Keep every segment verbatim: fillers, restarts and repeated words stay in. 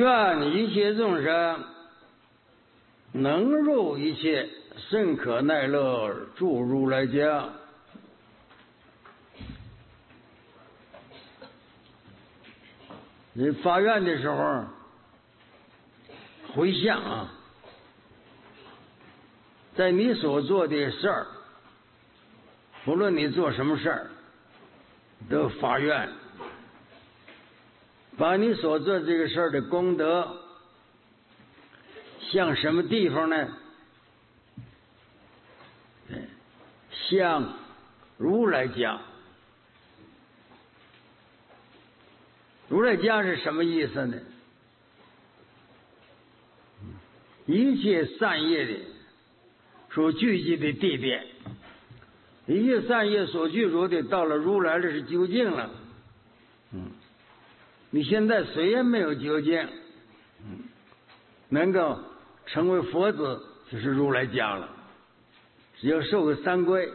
愿一切众生能入一切甚可耐乐住如来家。你发愿的时候回想啊，在你所做的事儿，不论你做什么事儿，都发愿，把你所做这个事儿的功德向什么地方呢？向如来家。如来家是什么意思呢？一切善业的所聚集的地点，一切善业所具足的，到了如来的是究竟了。嗯，你现在虽然没有究竟，嗯，能够成为佛子，就是如来家了。只要受个三归，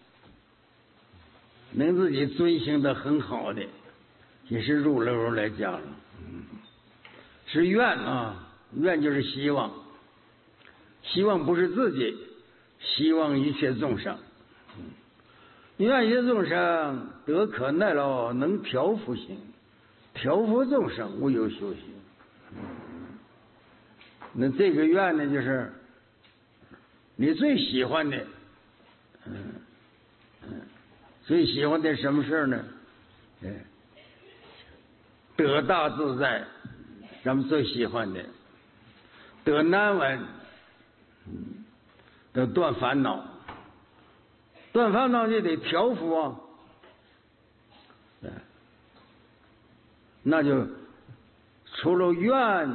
能自己遵行的很好的，也是入了如来家了。嗯，是愿啊，愿就是希望，希望不是自己，希望一切众生。嗯，愿一切众生得可耐劳，能调伏行，调伏众生无有修行。嗯，那这个愿呢，就是你最喜欢的，嗯嗯，最喜欢的什么事呢？哎，得大自在，咱们最喜欢的；得难闻，嗯，得断烦恼。断烦恼就得调伏啊，那就除了愿，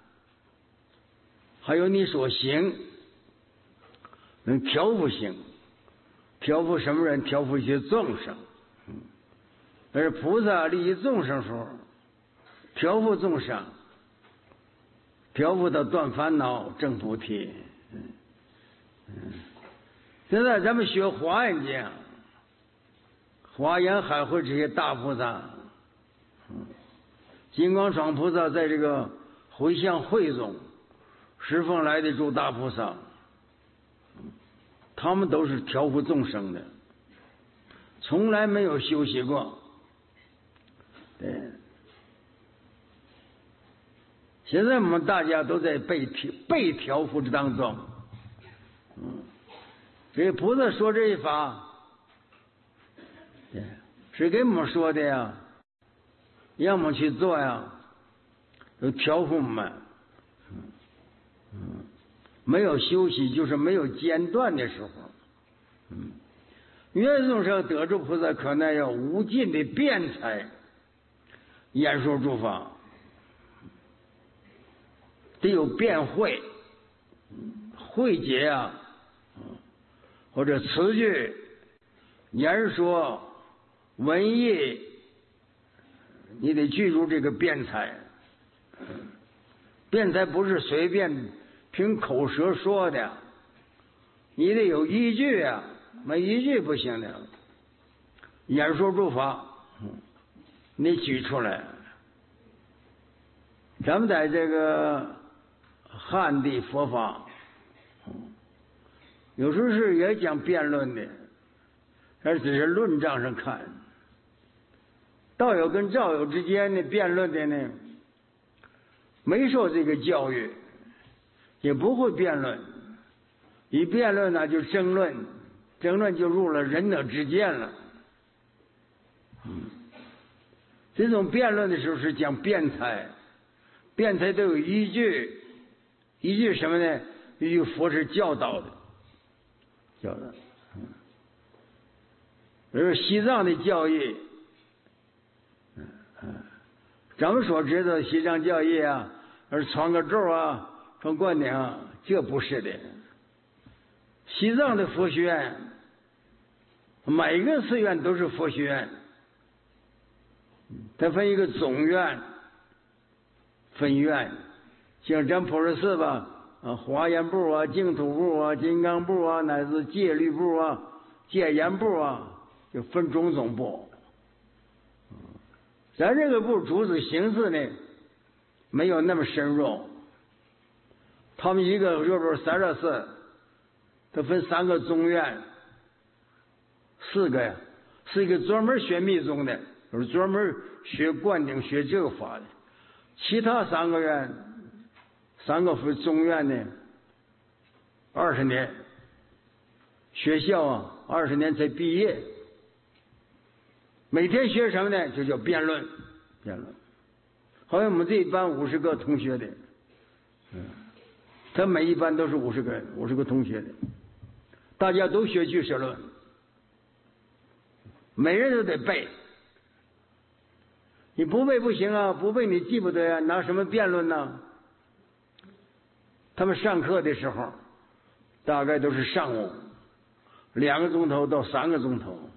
还有你所行，能调伏行。调伏什么人？调伏一些众生。嗯，而菩萨利益众生时候，调伏众生，调伏到断烦恼、证菩提。嗯嗯，现在咱们学华严经，华严海会这些大菩萨，嗯，金刚幢菩萨在这个回向会中十方来的诸大菩萨，他们都是调伏众生的，从来没有休息过。对，现在我们大家都在被调被调伏之当中。嗯，所以菩萨说这一法，对，是给我们说的呀，让我们去做呀，有调伏我们。嗯嗯，没有休息，就是没有间断的时候。嗯，愿众生得住菩萨可耐要无尽的辩才，演说诸法，得有辩会，会解啊，或者词句、言说、文艺，你得记住这个辩才。辩才不是随便凭口舌说的，你得有依据啊，没依据不行的。演说诸法，你举出来。咱们在这个汉地佛法，有时候是也讲辩论的，而只是论账上看。道友跟道友之间的辩论的呢，没受这个教育，也不会辩论。一辩论呢，就争论，争论就入了仁德之见了。嗯，这种辩论的时候是讲辩才，辩才都有依据，依据什么呢？依据佛是教导的，教导。嗯，而西藏的教义，嗯嗯，咱们所知的西藏教义啊，而传个咒啊，传灌顶啊，这不是的。西藏的佛学院，每个寺院都是佛学院，它分一个总院、分院，像咱普洱寺吧，啊，华严部啊、净土部啊、金刚部啊，乃至戒律部啊、戒严部啊，就分种种部。咱这个部主旨形式呢， 没有那么深入。他们一个若不是三十四，他分三个宗院，四个呀，是一个专门学密宗的，就是专门学灌顶学这个法的。其他三个院，三个分宗院呢，二十年，学校啊，二十年才毕业。每天学什么呢？就叫辩论，辩论。好像我们这一班五十个同学的，嗯，他每一班都是五十个人，五十个同学的，大家都学俱舍论，每人都得背。你不背不行啊，不背你记不得呀、啊，拿什么辩论呢？他们上课的时候，大概都是上午两个钟头到三个钟头，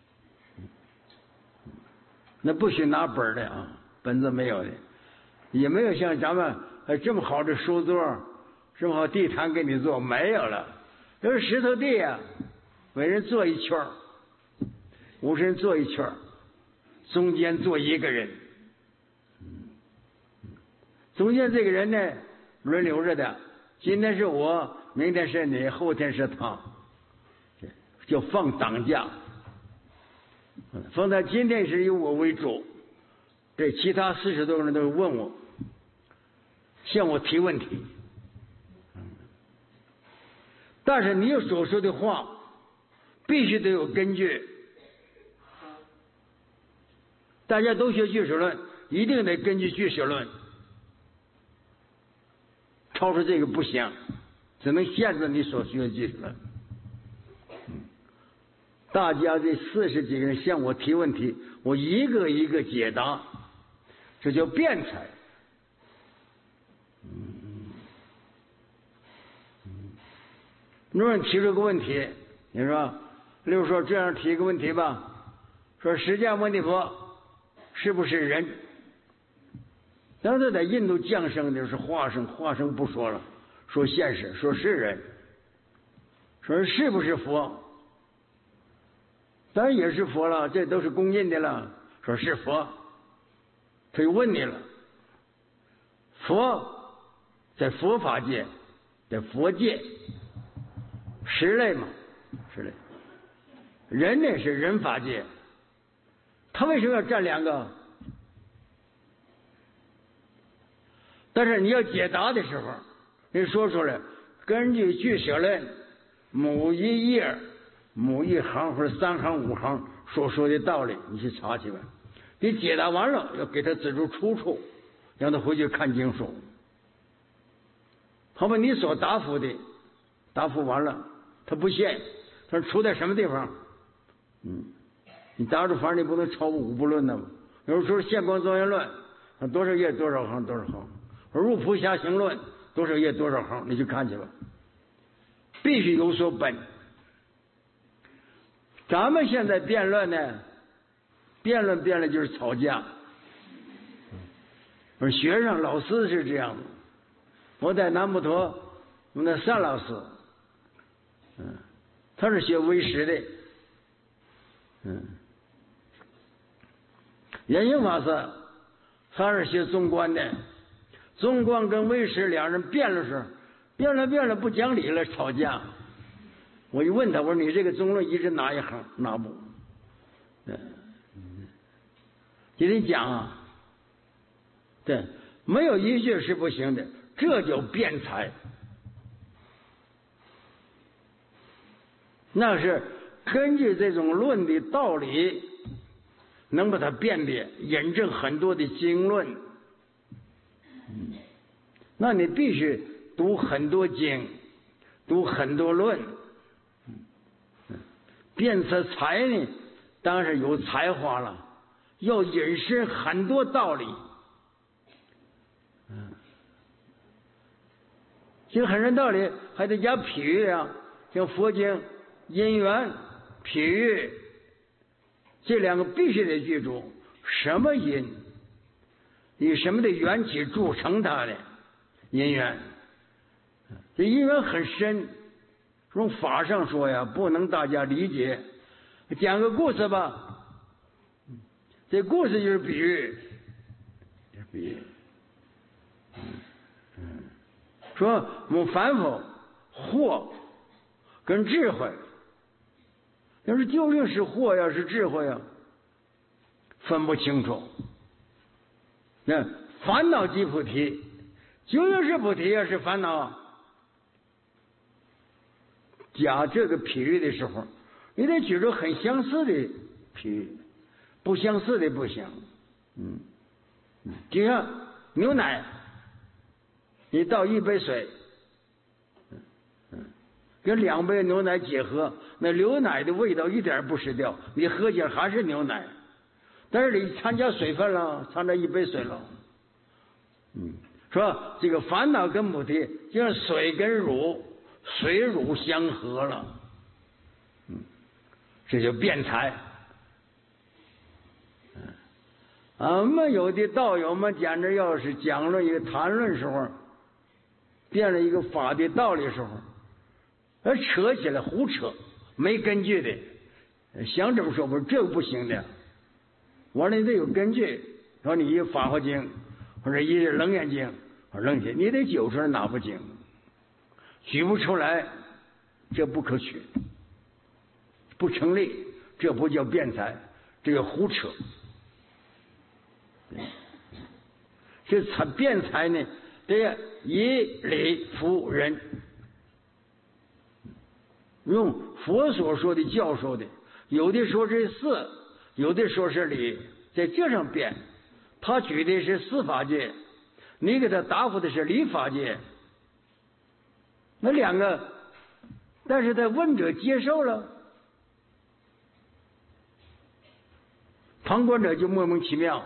那不许拿本的啊，本子没有的，也没有像咱们这么好的书桌，这么好地毯给你做，没有了，都是石头地啊，每人坐一圈，五十人坐一圈，中间坐一个人，中间这个人呢轮流着的，今天是我，明天是你，后天是他，就放党架，放在今天是以我为主，这其他四十多个人都问我，向我提问题，但是你所说的话必须得有根据。大家都学俱舍论，一定得根据俱舍论，超出这个不行，只能限制你所学的俱舍论。大家这四十几个人向我提问题，我一个一个解答，这叫辩才。如果你提出个问题，你说，例如说这样提一个问题吧，说释迦牟尼佛是不是人？当时在印度降生的是化生，化生不说了，说现实，说是人，说是不是佛？当然也是佛了，这都是公认的了。说是佛，他就问你了：佛在佛法界，在佛界，十类嘛，十类。人呢是人法界，他为什么要占两个？但是你要解答的时候，你说出来，根据俱舍论某一页、某一行或者三行、五行所说的道理，你去查去吧。你解答完了，要给他指出出处，让他回去看经书。好把你所答复的，答复完了，他不信，他说出在什么地方？嗯，你答出反正你不能超过五部论的嘛。有时候现光庄严论，多少页多少行多少行。入菩萨行论多少页多少行，你去看去吧，必须有所本。咱们现在辩论呢，辩论辩论就是吵架。而学生老师是这样的，我在南普陀，我们的单老师，嗯，他是学唯识的，嗯，圆行法师他是学中观的。中观跟唯识两人辩论时，辩论辩论不讲理了，吵架。我一问他，我说你这个中论一直哪一行哪部？对，就得讲啊，对，没有依据是不行的，这叫辩才。那是根据这种论的道理，能把它辨别、引证很多的经论。那你必须读很多经，读很多论。辩才才呢，当然是有才华了，要引申很多道理。嗯，其实很多道理还得加譬喻啊，像佛经因缘、譬喻，这两个必须得记住。什么因？以什么的缘起铸成它的因缘？这因缘很深，从法上说呀，不能大家理解。讲个故事吧，这故事就是比喻，比喻。 说我们凡夫惑跟智慧，要是究竟是惑呀是智慧呀，分不清楚。那烦恼即菩提，究竟是菩提呀是烦恼？讲这个比喻的时候，你得举出很相似的比喻，不相似的不行。嗯，就像牛奶，你倒一杯水，嗯，跟两杯牛奶结合，那牛奶的味道一点不失掉，你喝起来还是牛奶，但是你掺加水分了，掺加一杯水了。嗯，说这个烦恼跟菩提，就像水跟乳，水乳相合了，嗯，这就辩才。啊，我们有的道友们简直要是讲论一个谈论时候，辩了一个法的道理时候，而扯起来胡扯，没根据的，想这么说不是这个不行的。完了你得有根据，说你一法华经或者一楞严经或者楞严，你得揪出来哪部经，举不出来，这不可取，不成立，这不叫辩才，这叫胡扯。这才辩才呢，得以理服人，用佛所说的教授的，有的说是事，有的说是理，在这上辩。他举的是司法界，你给他答复的是理法界，那两个，但是他问者接受了，旁观者就莫名其妙。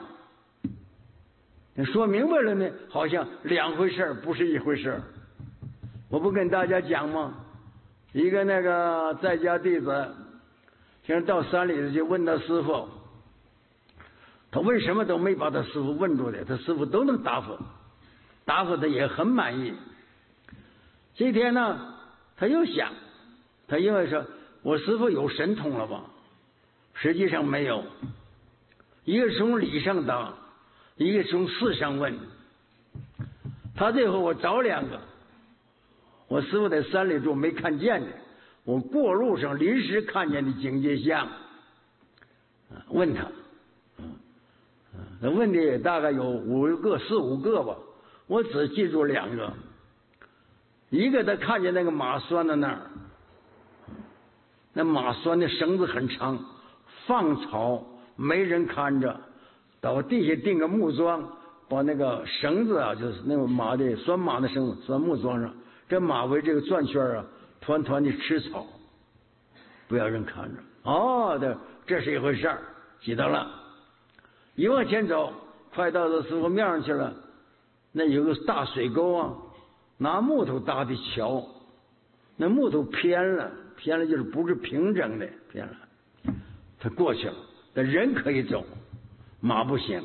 说明白了呢，好像两回事不是一回事。我不跟大家讲吗？一个那个在家弟子，现在到山里去问他师傅，他问什么都没把他师傅问住的，他师傅都能答复，答复他也很满意。这天呢，他又想，他因为说我师傅有神通了吧？实际上没有，一个是从理上答，一个从事上问。他最后我找两个，我师傅在山里住没看见的，我过路上临时看见的警戒像，问他，那问的也大概有五个四五个吧，我只记住两个。一个他看见那个马拴在那儿，那马拴的绳子很长，放草没人看着，到地下钉个木桩，把那个绳子啊，就是那个马的拴马的绳子拴木桩上，这马围这个转圈啊，团团的吃草，不要人看着。哦，这这是一回事儿，记得了。一往前走，快到这师傅面上去了，那有个大水沟啊，拿木头搭的桥，那木头偏了，偏了就是不是平整的，偏了。他过去了，但人可以走，马不行。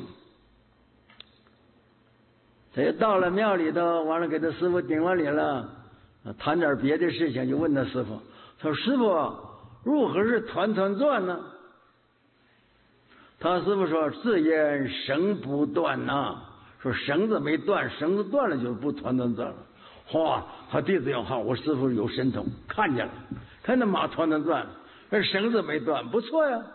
他到了庙里头，完了给他师傅顶完礼了，谈点别的事情，就问他师傅，他说师傅如何是团团转呢？他师傅说自言绳不断呐、啊，说绳子没断，绳子断了就不团团转了。哗，他弟子要好，我师傅有神通，看见了，看那马团团转，那绳子没断，不错呀。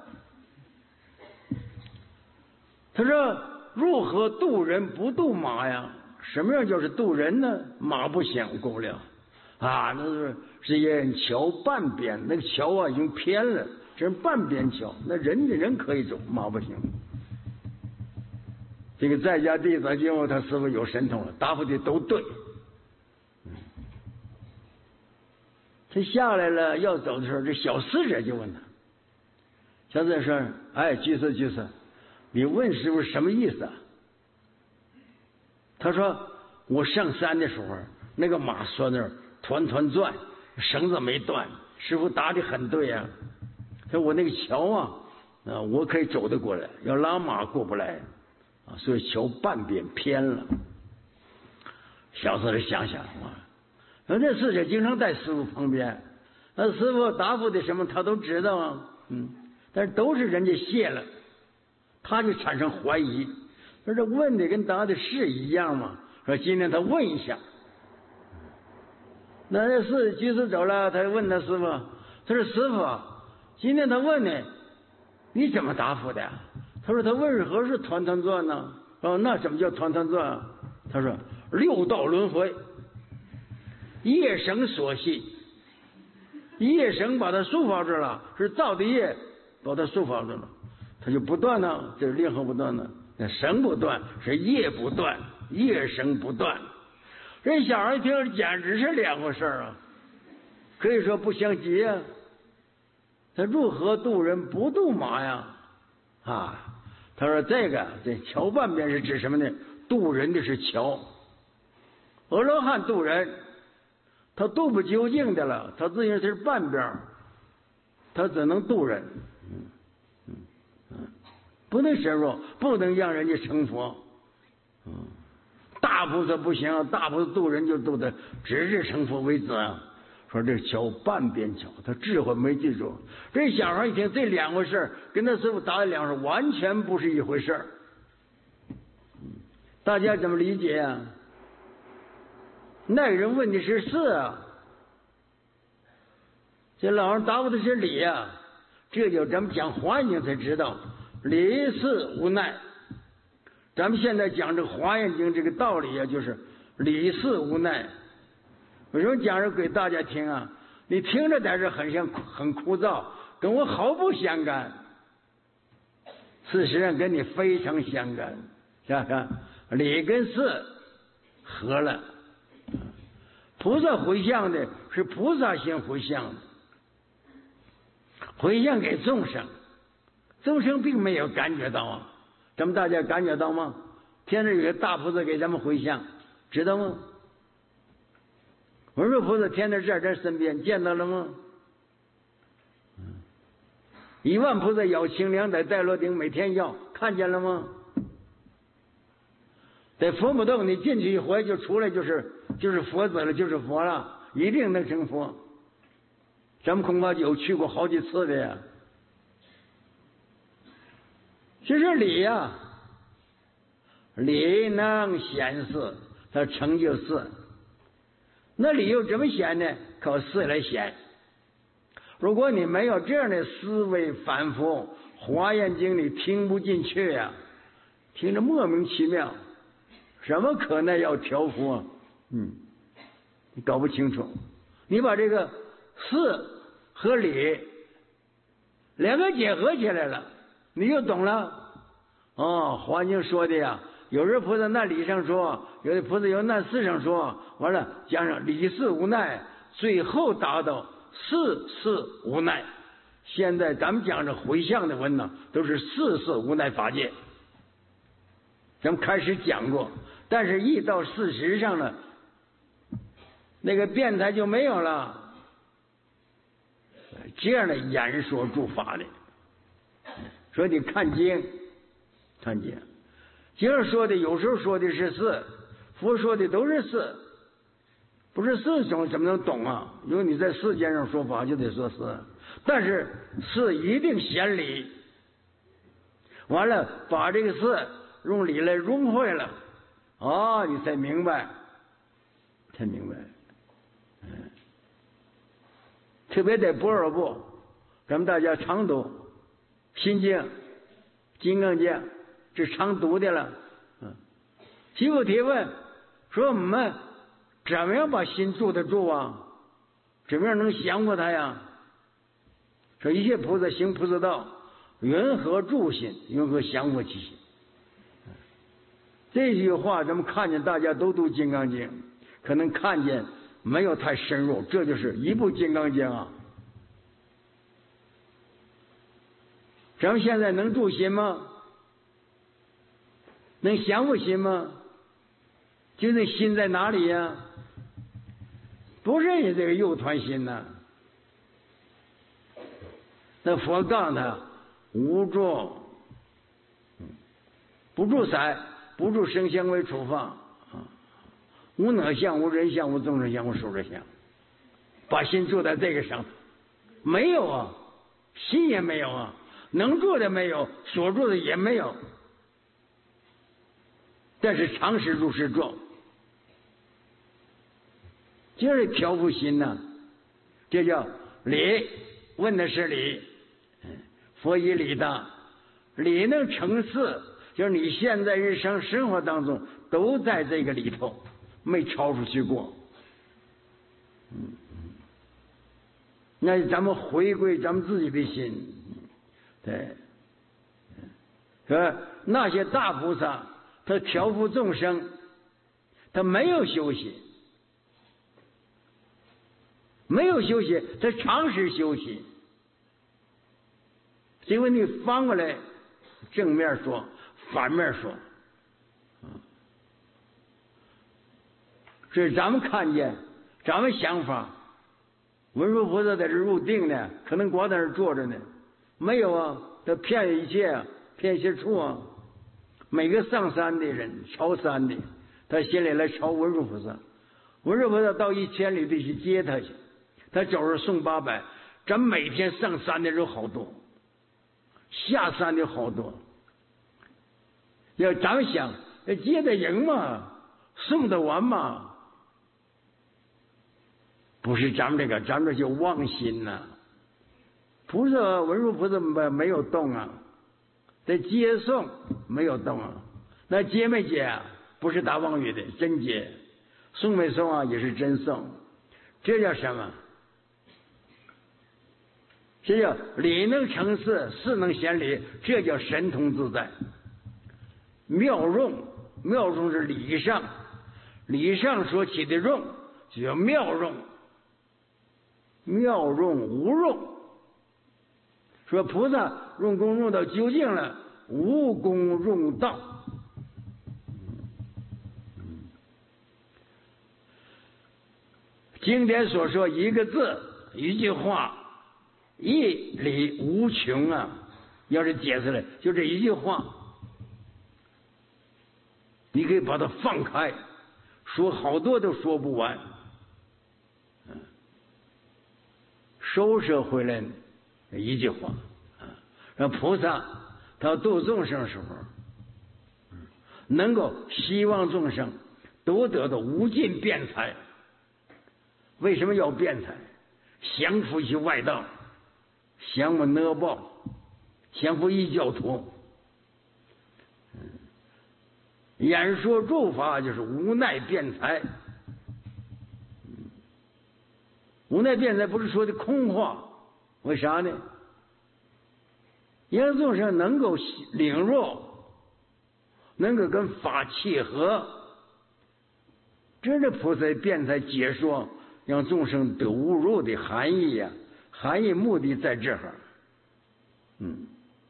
他说如何渡人不渡马呀？什么样就是渡人呢？马不行，过不了啊！那是是一桥半边，那个桥啊已经偏了，这是半边桥，那人的人可以走，马不行。这个在家弟子因为他师傅有神通了，答复的都对。他下来了要走的时候，这小侍者就问他，小侍者说：“哎，居士居士，你问师傅什么意思啊？”他说：“我上山的时候，那个马拴那儿团团转，绳子没断。师傅答的很对啊。他说我那个桥啊，啊，我可以走得过来，要拉马过不来啊，所以桥半边偏了。”小侍者想想啊。那侍者经常在师傅旁边，那师傅答复的什么他都知道啊，嗯，但是都是人家谢了，他就产生怀疑，说这问的跟答的是一样吗？说今天他问一下， 那那是居士走了，他问他师傅，他说师傅，今天他问你，你怎么答复的？他说他为何是团团转呢？哦，那什么叫团团转？他说六道轮回，业生所系，业生把他束缚住了，是造的业把他束缚住了，他就不断呢，这是灵魂不断呢，那生不断是业不断，业生不断。这小孩一听，简直是两回事啊，可以说不相及啊。他如何渡人不渡马呀？啊，他说这个这桥半边是指什么呢？渡人的是桥，阿罗汉渡人，他渡不究竟的了，他自己是半边，他只能渡人，嗯嗯嗯，不能深入，不能让人家成佛，嗯。大菩萨不行，大菩萨渡人就渡的直至成佛为止啊。说这桥半边桥，他智慧没记住。这小孩一听这两回事，跟他师傅答的两回事完全不是一回事。大家怎么理解啊？那人问的是事啊，这老人答复的是理啊。这就咱们讲华严经才知道，理事无奈。咱们现在讲这个华严经这个道理啊，就是理事无奈。为什么讲这给大家听啊？你听着但是很像很枯燥，跟我毫不相干。事实上跟你非常相干，是吧？理跟事合了。菩萨回向的是菩萨心回向的，回向给众生，众生并没有感觉到啊。咱们大家感觉到吗？天上有个大菩萨给咱们回向，知道吗？文殊菩萨天天在咱身边，见到了吗？一万菩萨咬清凉在戴罗顶每天要，看见了吗？在佛母洞，你进去一回就出来就是就是佛子了，就是佛了，一定能成佛。咱们恐怕有去过好几次的呀。这是理呀、啊，理能显示，它成就事。那理又怎么显呢？靠事来显。如果你没有这样的思维反复，华严经你听不进去呀、啊，听着莫名其妙，什么可耐要调伏啊？嗯，你搞不清楚。你把这个事和理两个结合起来了，你就懂了。哦，华严经说的呀，有的菩萨那理上说，有的菩萨有那事上说，完了加上理事无奈，最后达到事事无奈。现在咱们讲这回向的文呢，都是事事无奈法界。咱们开始讲过，但是一到事实上呢，那个辩才就没有了。这样的言说诸法的，所以你看经。看见，经上说的有时候说的是事，佛说的都是事，不是事种怎么能懂啊？因为你在世间上说法就得说事，但是事一定显理，完了把这个事用理来融会了，啊，你才明白，才明白。嗯，特别在般若部，咱们大家常读心经、金刚经。是常读的了，嗯，媳妇提问说：“我们怎么样把心住得住啊？怎么样能降服他呀？”说一切菩萨行菩萨道，云何住心？云何降伏其心？这句话咱们看见大家都读《金刚经》，可能看见没有太深入，这就是一部《金刚经》啊。咱们现在能住心吗？能降伏心吗？就那心在哪里呀、啊？不是你这个右团心呐、啊。那佛告诉他无住，不住色，不住声香味触法啊，无我相，无人相，无众生相，无寿者相，把心住在这个上头，没有啊，心也没有啊，能住的没有，所住的也没有。但是常时如是住， 就是调伏心呐、啊，这叫理。问的是理，佛以理大，理能成事，就是你现在日常生活当中都在这个里头，没超出去过。嗯，那咱们回归咱们自己的心，对，说那些大菩萨，他调伏众生，他没有休息，没有休息，他长时休息。结果你翻过来，正面说，反面说，这是咱们看见，咱们想法。文殊菩萨在这入定呢，可能光在这坐着呢，没有啊，他骗一切啊，骗一切处啊。每个上山的人，朝山的，他心里来朝文殊菩萨，文殊菩萨到一千里地去接他去，他走着送八百。咱每天上山的人好多，下山的好多。要咱们想，接得赢嘛，送得完嘛。不是咱们这个，咱们这就妄心呐、啊。菩萨文殊菩萨没没有动啊，这接送没有动啊，那接没接啊？不是打妄语的，真接；送没送啊？也是真送。这叫什么？这叫理能成事，事能显理，这叫神通自在。妙用，妙用是理上，理上所起的用，就叫妙用。妙用无用，说菩萨用功用到究竟了，无功用道。经典所说一个字一句话，义理无穷啊！要是解释了，就这一句话，你可以把它放开，说好多都说不完。收拾回来一句话，让菩萨他度众生的时候，能够希望众生都得到无尽辩才。为什么要辩才？降服一些外道，降服恶报，降服异教徒。演说诸法就是无奈辩才。无奈辩才不是说的空话，为啥呢？让众生能够领入，能够跟法契合，这是菩萨辩才解说，让众生得悟入的含义呀、啊。含义目的在这儿，嗯，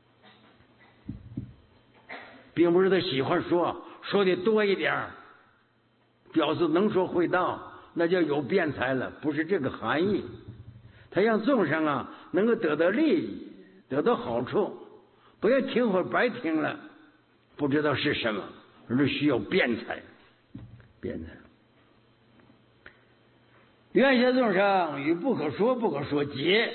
并不是他喜欢说，说的多一点，表示能说会道。那叫有辩才了，不是这个含义。他让众生啊能够得到利益，得到好处，不要听会白听了，不知道是什么，而是需要辩才。辩才，愿下众生与不可说不可说结，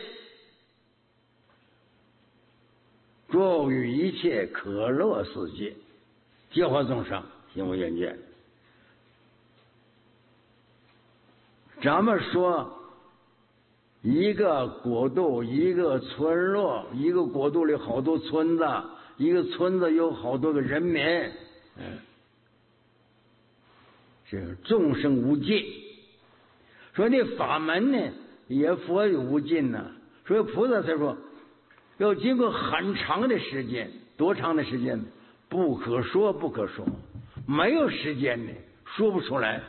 作与一切可乐世界，教化众生，行无远见。咱们说一个国度，一个村落，一个国度里好多村子，一个村子有好多个人民，嗯，这个众生无尽。说那法门呢，也佛有无尽呢、啊。所以菩萨才说，要经过很长的时间，多长的时间？不可说，不可说，没有时间呢，说不出来。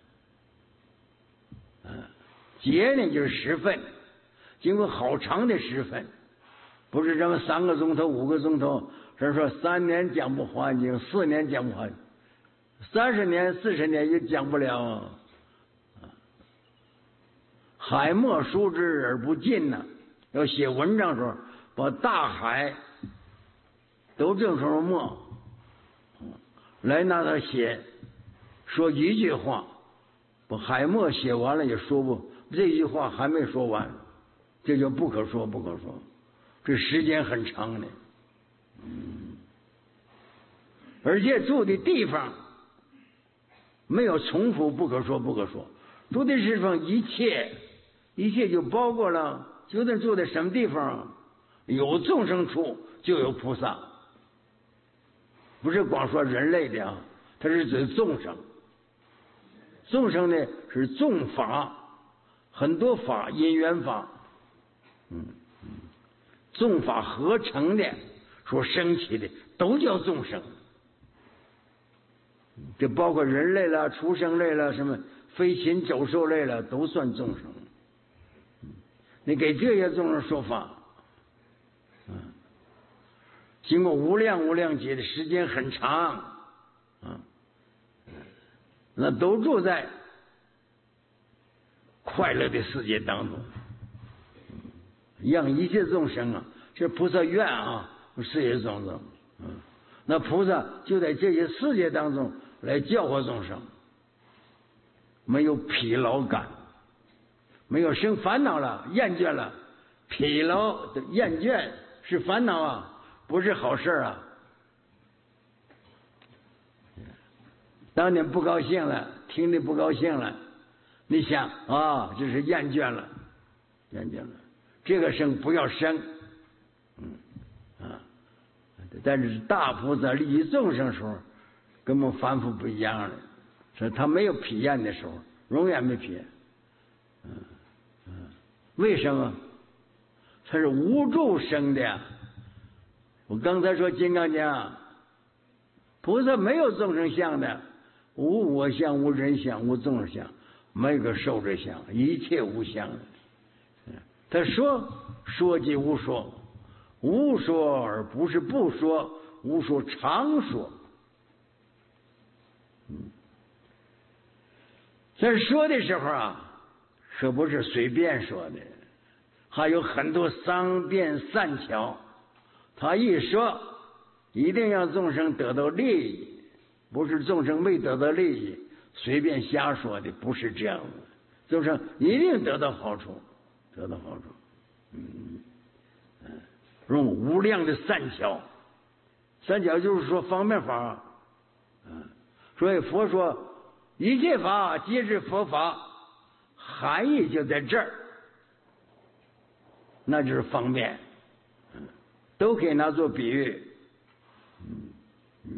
劫呢就是时分，经过好长的时分，不是这么三个钟头、五个钟头，这说三年讲不还经，四年讲不还，三十年、四十年也讲不了。海默书之而不尽呐、啊，要写文章的时候，把大海都变成墨，来拿它写，说一句话，把海默写完了也说不。这句话还没说完，这就不可说不可说，这时间很长的，嗯，而且住的地方没有重复不可说不可说， 住的地方一切，一切就包括了，究竟住在什么地方？有众生处就有菩萨，不是光说人类的啊，它是指众生。众生呢是众法，很多法，因缘法，嗯，众法合成的，所升起的都叫众生。这包括人类了、畜生类了、什么飞禽走兽类了，都算众生。你给这些众生说法，嗯，经过无量无量劫的时间很长，嗯，那都住在快乐的世界当中，让一切众生啊，这菩萨愿啊，世界众生，嗯，那菩萨就在这些世界当中来教化众生，没有疲劳感，没有生烦恼了，厌倦了，疲劳的厌倦是烦恼啊，不是好事啊。当你不高兴了，听得不高兴了，你想啊，这是厌倦了，厌倦了，这个生不要生，嗯啊，但是大菩萨利益众生的时候，跟我们凡夫不一样了，说他没有疲厌的时候，永远没疲厌，嗯嗯，为什么？他是无助生的呀。我刚才说金刚经，菩萨没有众生相的。无我相，无人相，无众生相，没有个受者相，一切无相的。他说说即无说，无说而不是不说，无说常说。嗯，在说的时候啊，可不是随便说的，还有很多商辩善巧。他一说，一定让众生得到利益。不是众生没得到利益，随便瞎说的，不是这样的。众生一定得到好处，得到好处。嗯嗯，用无量的善巧，善巧就是说方便法。嗯，所以佛说一切法皆是佛法，含义就在这儿，那就是方便。嗯，都可以拿做比喻。嗯嗯。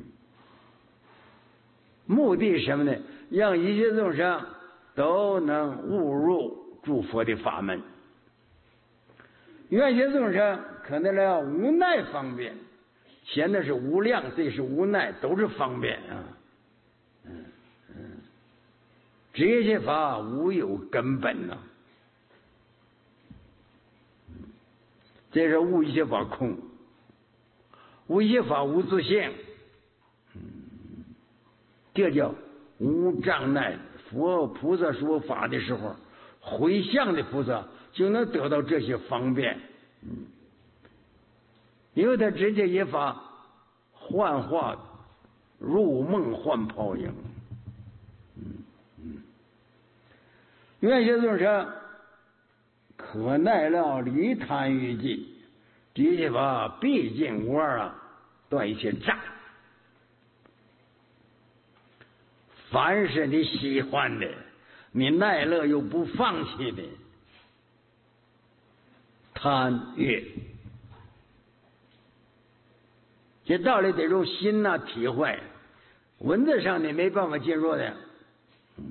目的是什么呢？让一切众生都能悟入诸佛的法门。有些众生可能来无奈方便，前的是无量，这是无奈，都是方便啊。嗯嗯，这些法无有根本呐、啊。这是无一切法空，无一切法无自性。这叫无障碍。佛菩萨说法的时候，回向的菩萨就能得到这些方便。嗯，因为他直接一法幻化入梦幻泡影。嗯嗯，愿些众生可耐了离贪欲尽，这些法毕竟无二啊，断一切障。凡是你喜欢的，你耐乐又不放弃的，贪欲，这道理得用心呐、啊、体会，文字上你没办法进入的。嗯，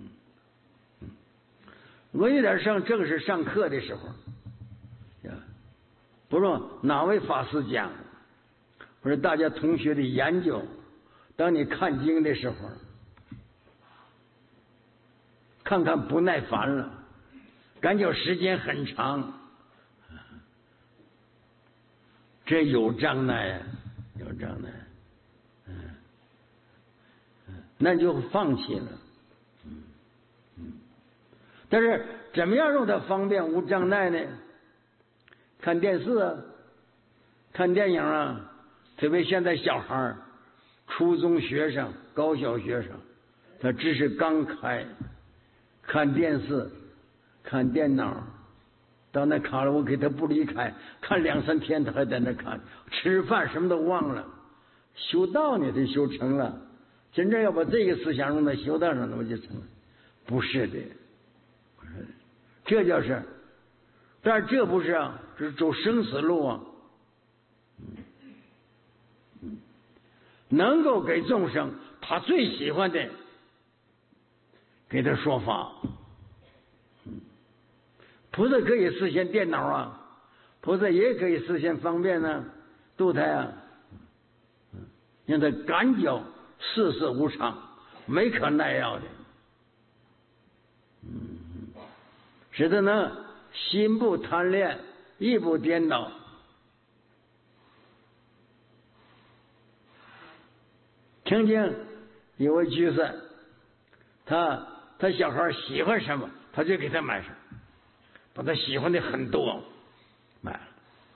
我有点上正式上课的时候，不是哪位法师讲，或者大家同学的研究，当你看经的时候。看看不耐烦了，感觉时间很长，这有障碍，有障碍，嗯，那就放弃了，嗯嗯。但是怎么样让它方便无障碍呢？看电视啊，看电影啊，特别现在小孩初中学生、高小学生，他知识刚开。看电视，看电脑，到那卡了，我给他不离开，看两三天他还在那看，吃饭什么都忘了。修道呢，他修成了，真正要把这个思想用在修道上，那么就成了。不是的， 这就是，但是这不是啊，这是走生死路啊。能够给众生他最喜欢的，给他说法。菩萨可以实现电脑啊，菩萨也可以实现方便呢，度他啊，让他感觉世事无常，没可耐药的，使得呢心不贪恋，意不颠倒。曾经有位居士，他他小孩喜欢什么，他就给他买什么，把他喜欢的很多买了，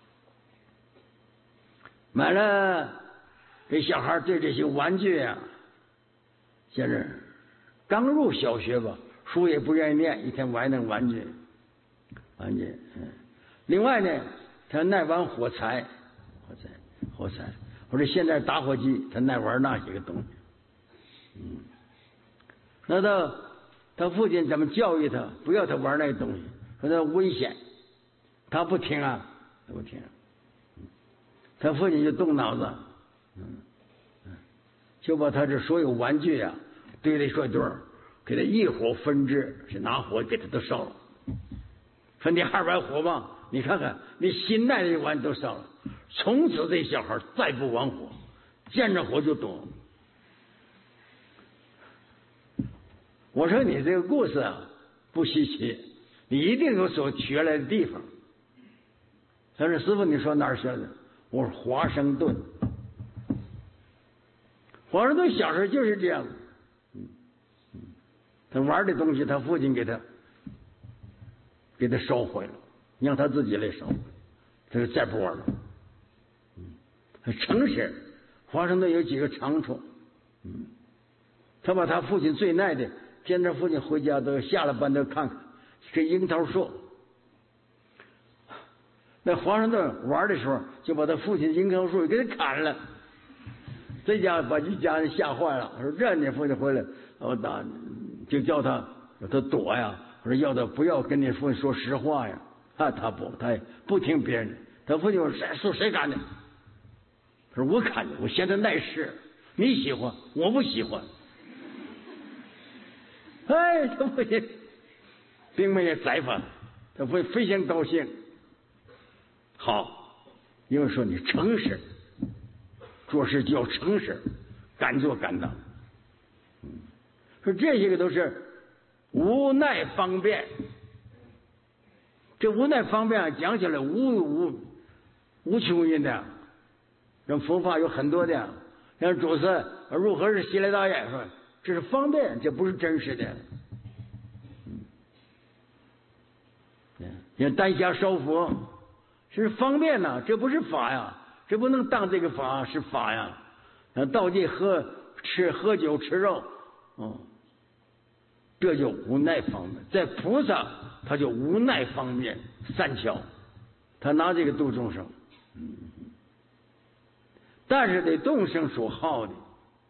买了给小孩对这些玩具啊，现在刚入小学吧，书也不愿意念，一天玩那玩具，玩具。嗯，另外呢，他爱玩火柴，火柴，火柴。或者现在打火机，他爱玩那些个东西。嗯，那他他父亲怎么教育他，不要他玩那些东西，说他危险，他不听啊，他不听。他父亲就动脑子，嗯，就把他这所有玩具啊堆了一块堆儿，给他一火分支，是拿火给他都烧了。说你还玩火吗？你看看，你心爱的玩都烧了。从此这小孩再不玩火，见着火就躲。我说你这个故事啊不稀奇，你一定有所学来的地方。他说师傅你说哪儿学的？我说华盛顿。华盛顿小时候就是这样，他玩的东西他父亲给他给他烧毁了，让他自己来烧，他就再不玩了。诚实，华盛顿有几个长处。嗯，他把他父亲最爱的，见着父亲回家都下了班都看看，这樱桃树。那华盛顿玩的时候，就把他父亲樱桃树给他砍了。这家把一家人吓坏了，说这你父亲回来，我打就叫他他躲呀，我说要他不要跟你父亲说实话呀。啊，他不，他也不听别人的。他父亲说谁说谁干的？他说我看着，我嫌他碍事，你喜欢，我不喜欢。哎，他父亲并没有宰罚，他会非常高兴。好，因为说你诚实，做事就要诚实，敢做敢当。嗯，说这些个都是无奈方便。这无奈方便讲起来无无无穷尽的。这佛法有很多的，像主持如何是西来大爷说，这是方便，这不是真实的。嗯，像丹霞烧佛，这是方便呐、啊，这不是法呀，这不能当这个法是法呀。道济喝吃喝酒吃肉，哦，这就无奈方便。在菩萨他就无奈方便三巧，他拿这个度众生。嗯，但是对众生所好的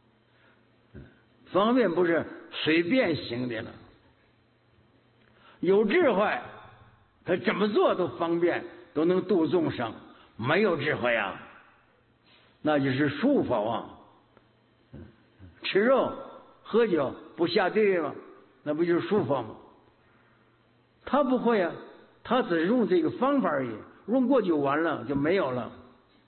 方便不是随便行的了。有智慧，他怎么做都方便，都能度众生。没有智慧啊，那就是束缚啊。吃肉喝酒不下地狱吗？那不就是束缚吗？他不会啊，他只是用这个方法而已，用过就完了，就没有了。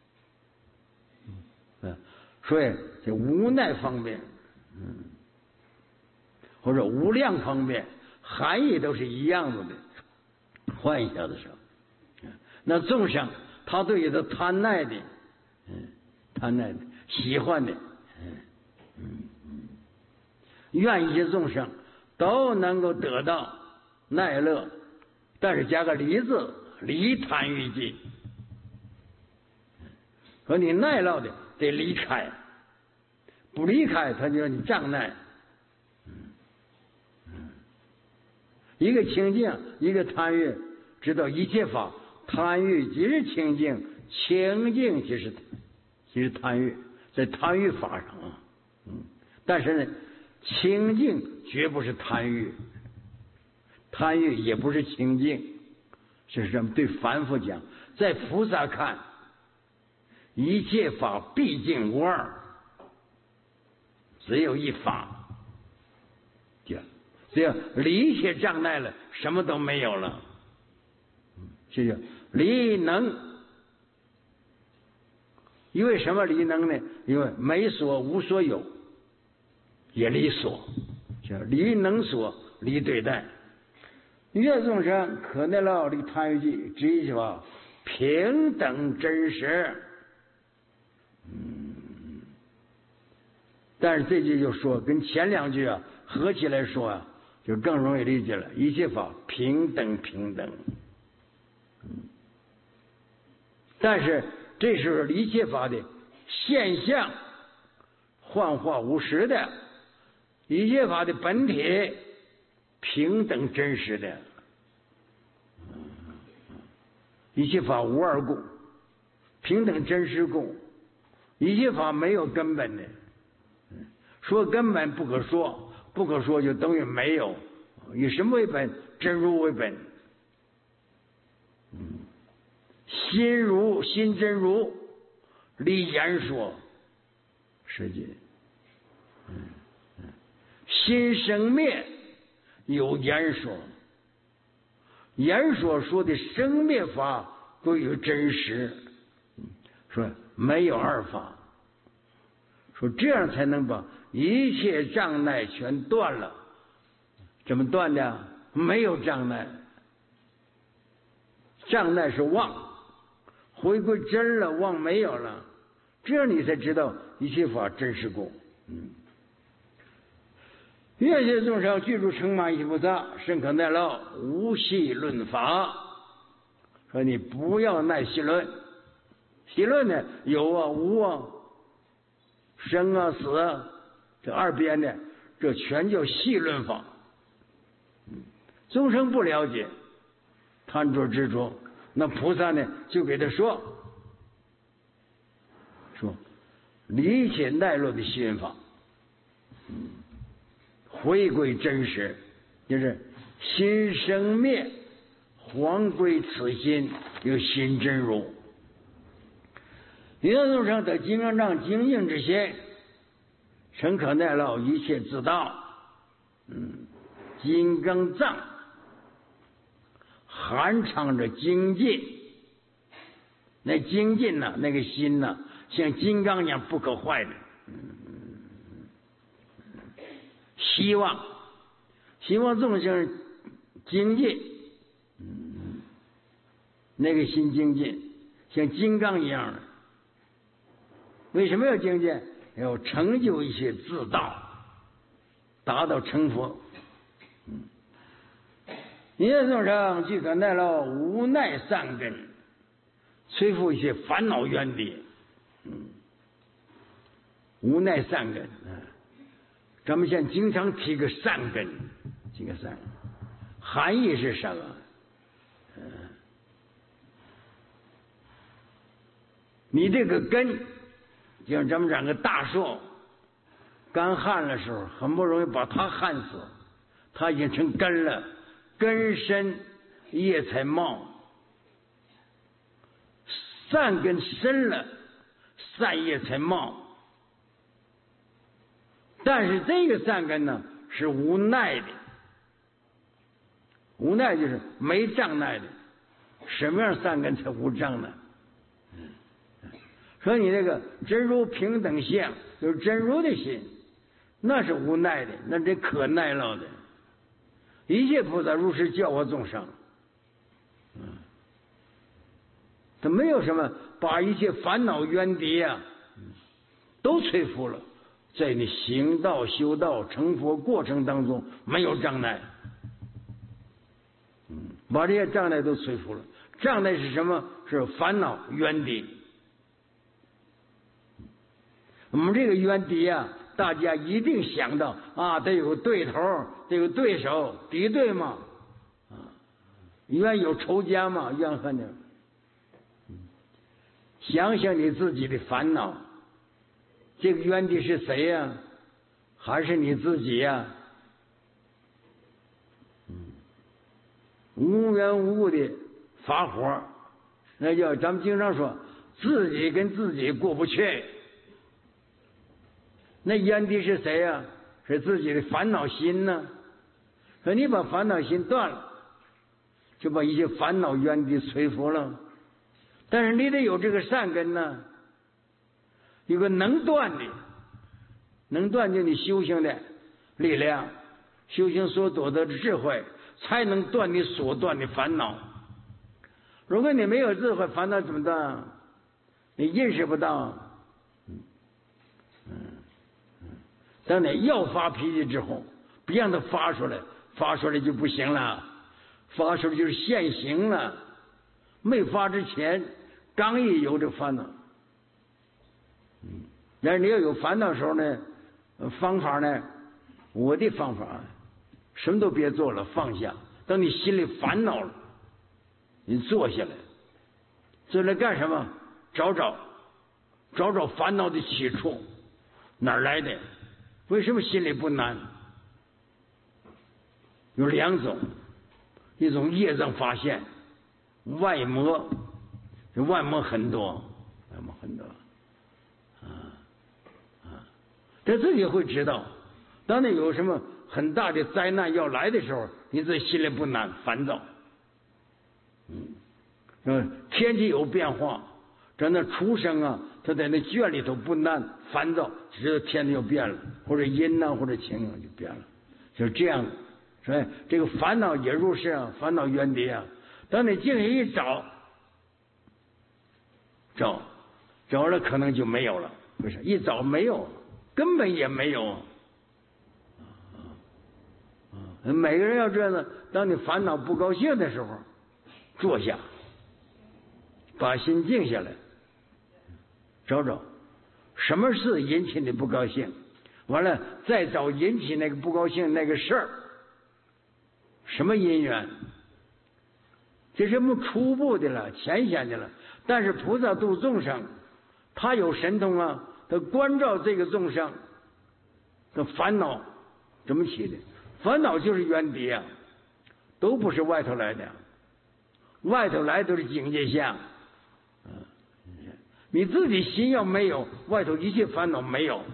嗯，所以这无奈方便，嗯，或者无量方便，含义都是一样的。换一下子说，那众生他对于他贪爱的，嗯，贪爱的、喜欢的，嗯嗯嗯，愿一切众生都能够得到耐乐，但是加个离字，离贪欲尽。说你耐乐的得离开，不离开他就让你障碍。一个清净，一个贪欲，知道一切法，贪欲即是清净，清净即是即是贪欲，在贪欲法上啊，嗯，但是呢，清净绝不是贪欲， 贪欲也不是清净。这是什么？对凡夫讲，在菩萨看，一切法毕竟无二，只有一法。只要离一切障碍了，什么都没有了。这就离能。因为什么离能呢？因为没所无所有，也离所，叫离能所，离对待。愿众生可耐劳离贪欲计，这一句话平等真实。嗯，但是这句就说跟前两句啊合起来说啊，就更容易理解了。一切法平等平等。嗯，但是这是一切法的现象，幻化无实的；一切法的本体平等真实的。一切法无二故，平等真实故。一切法没有根本的，说根本不可说，不可说就等于没有。以什么为本？真如为本。嗯，心如心真如，离言说世界。嗯嗯，心生灭有言说，言说说的生灭法归于真实。说没有二法，说这样才能把一切障碍全断了。怎么断的？没有障碍，障碍是妄，回归真了，妄没有了，这样你才知道一切法真实故。嗯，愿解众生具足成满一菩萨，深可耐劳，无戏论法。说你不要耐戏论，戏论呢有啊无啊，生啊死啊，这二边的这全叫戏论法。众生不了解，贪着执着，那菩萨呢就给他说说离一切耐劳的心法，回归真实，就是心生灭，还归此心，有心真如。一切众生得金刚藏精进之心，诚可耐劳，一切自道。嗯，金刚藏含藏着精进，那精进呢、啊，那个心呢、啊，像金刚一样不可坏的。希望希望众生精进，嗯，那个心精进，像金刚一样的。为什么要精进？要成就一些自道，达到成佛。嗯，一切众生具可耐劳，无奈善根，摧伏一些烦恼冤敌。嗯，无奈善根。嗯，咱们现在经常提个善根，这个善含义是什么？嗯，你这个根，就像咱们长个大树，干旱的时候，很不容易把它旱死，它已经成根了，根深叶才茂，善根深了，善叶才茂。但是这个善根呢，是无奈的，无奈就是没障碍的。什么样善根才无障碍？说你这个真如平等相，就是真如的心，那是无奈的，那这可耐劳的。一切菩萨如是教化众生，嗯，他没有什么把一切烦恼冤敌啊，都摧伏了。在你行道修道成佛过程当中没有障碍，嗯，把这些障碍都摧伏了。障碍是什么？是烦恼冤敌。我们这个冤敌啊，大家一定想到啊，得有个对头，得有对手，敌对嘛，啊，冤有仇家嘛，怨恨的。想想你自己的烦恼。这个冤敌是谁呀、啊？还是你自己呀、啊？嗯， 无缘无故的发火，那叫咱们经常说自己跟自己过不去。那冤敌是谁呀、啊？是自己的烦恼心呢。说你把烦恼心断了，就把一些烦恼冤敌摧伏了。但是你得有这个善根呢，有个能断的，能断就你修行的力量，修行所夺得的智慧，才能断你所断的烦恼。如果你没有智慧，烦恼怎么断？你认识不到。嗯嗯嗯。当你要发脾气之后，不让它发出来，发出来就不行了，发出来就是现行了。没发之前，刚一有这烦恼。嗯。但是你要有烦恼的时候呢，方法呢，我的方法，什么都别做了，放下。当你心里烦恼了，你坐下来，坐下来干什么？找找，找找烦恼的起处，哪儿来的？为什么心里不难？有两种，一种业障发现，外魔，这外魔很多，外魔很多，啊啊，他自己会知道。当你有什么很大的灾难要来的时候，你自己心里不难，烦躁。嗯，嗯，天气有变化，在那出生啊，他在那圈里头不难烦躁，只是天气就变了，或者阴呐、啊，或者晴啊就变了，就是这样。所以这个烦恼也入世啊，烦恼冤敌啊。当你静下一找，找找了可能就没有了，为啥？一找没有，根本也没有。每个人要这样呢，当你烦恼不高兴的时候，坐下，把心静下来，找找什么事引起你不高兴，完了再找引起那个不高兴那个事儿，什么因缘？这是我们初步的了，浅显的了。但是菩萨度众生，他有神通啊，他关照这个众生的烦恼怎么起的？烦恼就是冤敌啊，都不是外头来的，外头来都是境界相。你自己心要没有，外头一切烦恼没有。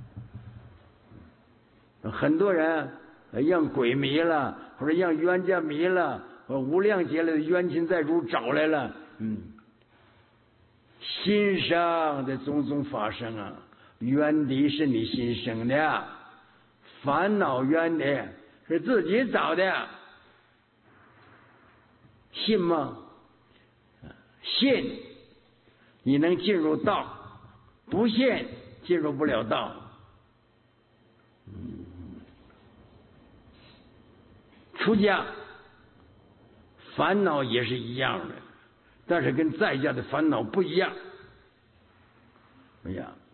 很多人让鬼迷了，或者让冤家迷了，或者无量劫来的冤亲债主找来了，嗯，心上的种种发生啊，冤敌是你心生的，烦恼冤敌是自己找的，信吗？信，你能进入道；不信，进入不了道。出家烦恼也是一样的，但是跟在家的烦恼不一样。不一样。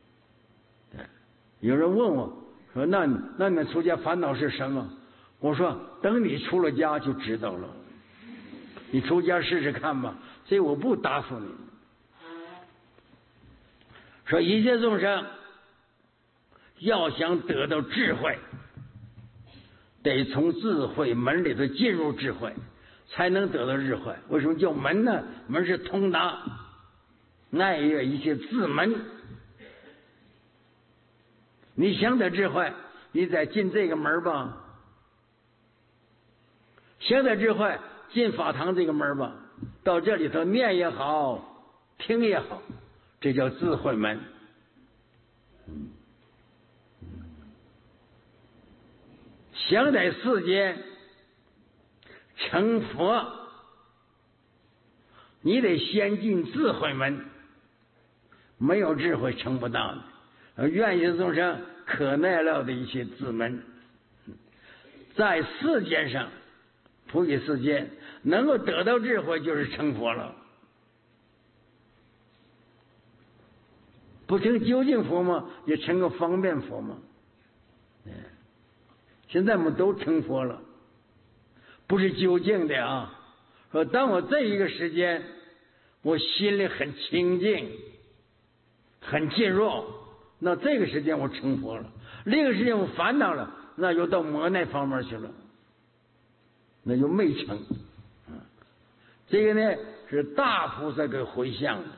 有人问我说：“那那你们出家烦恼是什么？”我说：“等你出了家就知道了。你出家试试看吧。”所以我不答复你。说一切众生要想得到智慧，得从智慧门里头进入智慧，才能得到智慧。为什么叫门呢？门是通达爱乐一切自门。你想得智慧，你再进这个门吧。想得智慧，进法堂这个门吧。到这里头念也好，听也好，这叫智慧门。嗯想在世间成佛，你得先进智慧门，没有智慧成不到的。而愿意众生可耐了的一些智门，在世间上，普济世间能够得到智慧，就是成佛了。不成究竟佛吗？也成个方便佛吗？现在我们都成佛了，不是究竟的啊。说当我这一个时间，我心里很清净，很静弱，那这个时间我成佛了。另一个时间我烦恼了，那又到魔那方面去了。 那就没成。这个呢是大菩萨给回向的，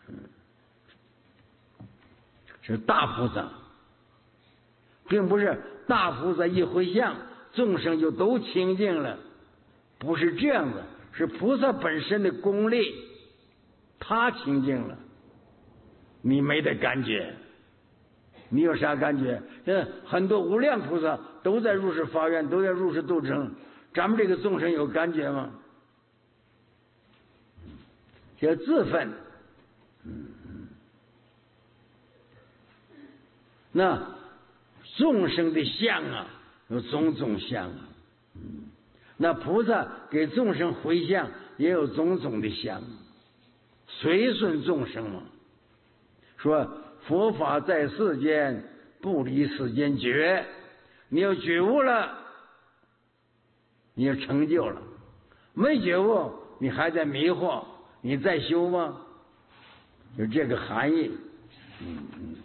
是大菩萨，并不是大菩萨一回向，众生就都清净了，不是这样的，是菩萨本身的功力，他清净了，你没得感觉。你有啥感觉？嗯，很多无量菩萨都在入世发愿，都在入世度生，咱们这个众生有感觉吗？叫自分。嗯，那众生的相啊，有种种相啊。嗯，那菩萨给众生回向，也有种种的相，随顺众生嘛。说佛法在世间，不离世间觉。你要觉悟了，你就成就了；没觉悟，你还在迷惑，你在修吗？就这个含义。嗯嗯。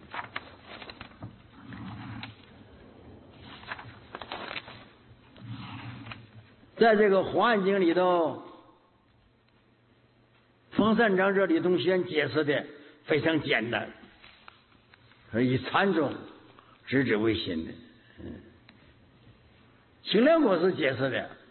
在这个《华严经》里头，冯三长这里头先解释的非常简单，以禅宗直指为心的。嗯，清凉国师解释的，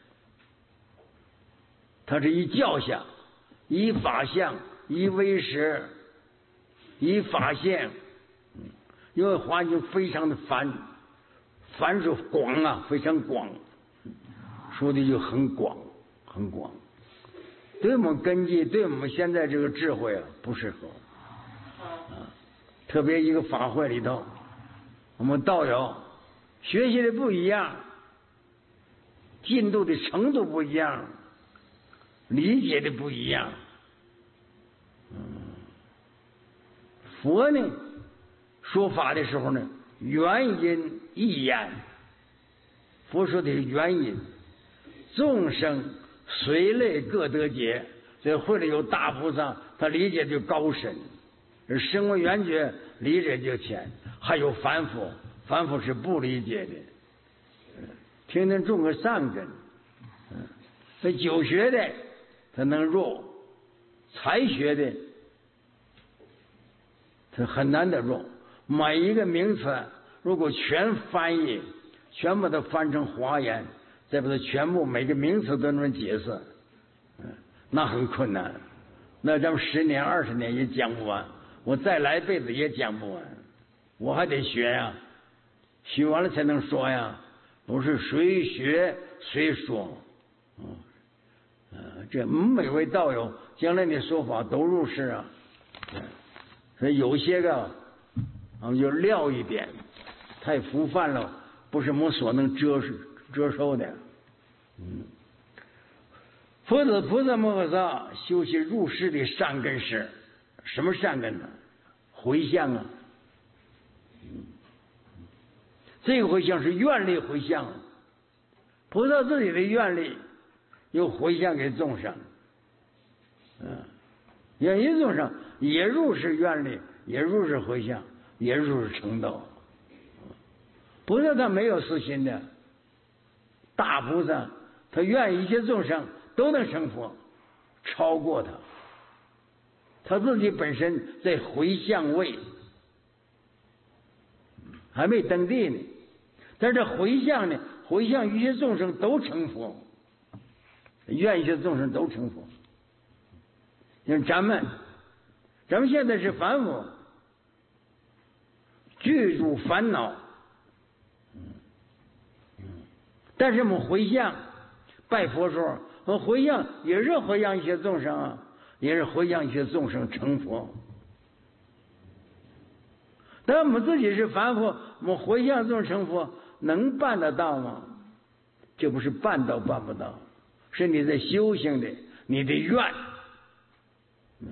他是以教相、以法相、以为识、以法现。因为《华严经》非常的繁，繁是广啊，非常广，说的就很广，很广。对我们根基，对我们现在这个智慧啊，不适合。啊，特别一个法会里头，我们道友学习的不一样，进度的程度不一样，理解的不一样。嗯，佛呢说法的时候呢，原因一言。佛说的是原因，众生随类各得解。这会里有大菩萨，他理解就高深；而声闻缘觉理解就浅。还有凡夫，凡夫是不理解的。听听种个善根，嗯，这久学的他能入，才学的他很难得入。每一个名词如果全翻译，全把它翻成华严，再把它全部每个名词都能解释，嗯，那很困难。那咱们十年二十年也讲不完，我再来一辈子也讲不完，我还得学呀，学完了才能说呀，不是谁学谁说。嗯，呃，这每位道友将来的说法都入世啊。嗯，所以有些个我们就撂一点，太浮泛了，不是我们所能遮遮受的。嗯，佛子菩萨摩诃萨修习入世的善根是什么善根呢？回向啊。嗯，这个回向是愿力回向，菩萨自己的愿力又回向给众生。嗯，愿意众生也入世愿力，也入世回向，也入世成道。菩萨他没有私心的，大菩萨他愿意一切众生都能成佛，超过他。他自己本身在回向位，还没登地呢，但是回向呢，回向一切众生都成佛，愿一切众生都成佛。像咱们，咱们现在是凡夫，具入烦恼。但是我们回向拜佛时候，我们回向也是回向一些众生啊，也是回向一些众生成佛。但我们自己是凡夫，我们回向众生成佛，能办得到吗？这不是办到办不到，是你在修行的，你的愿。嗯，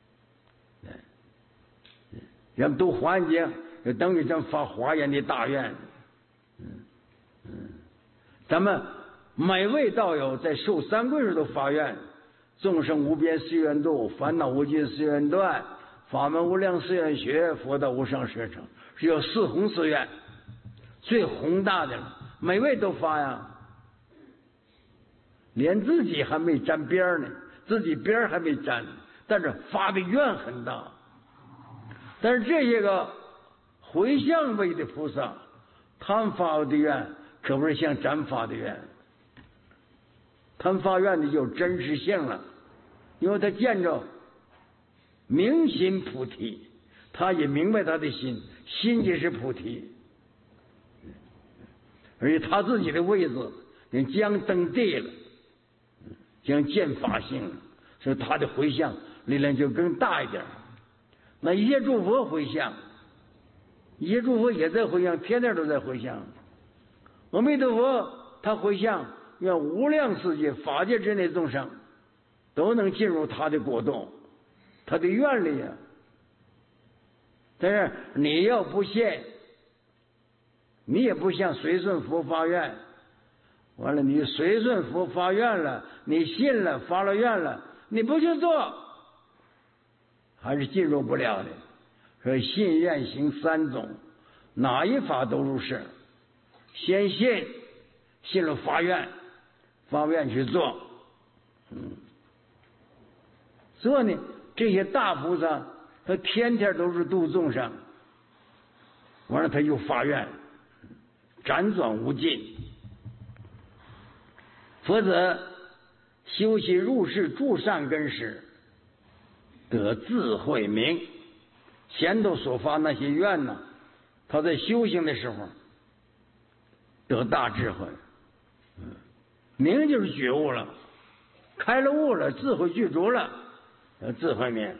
咱们读华严经，就等于咱们发华严的大愿。嗯嗯。咱们每位道友在受三皈时都发愿：众生无边誓愿度，烦恼无尽誓愿断，法门无量誓愿学，佛道无上誓愿成。是有四弘誓愿，最宏大的了，每位都发呀。 连自己还没沾边呢，自己边还没沾，但是发的愿很大。但是这些个回向位的菩萨，他们发的愿可不是像咱发的愿，他们发愿的有真实性了，因为他见着明心菩提，他也明白他的心，心就是菩提，而且他自己的位置也将登地了，将见法性了，所以他的回向力量就更大一点。那一些诸佛回向，一些诸佛也在回向，天天都在回向。阿弥陀佛他回向，愿无量世界法界之内众生都能进入他的国度，他的愿力啊。但是你要不信，你也不向随顺佛发愿，完了你随顺佛发愿了，你信了发了愿了，你不去做，还是进入不了的。所以信愿行三种，哪一法都如是。先信，信了发愿，发愿去做，嗯，做呢，这些大菩萨他天天都是度众生，完了他又发愿，辗转无尽。否则修习入世助善根时，得智慧明。前头所发那些愿呢，他在修行的时候得大智慧，明就是觉悟了，开了悟了，智慧具足了，智慧明。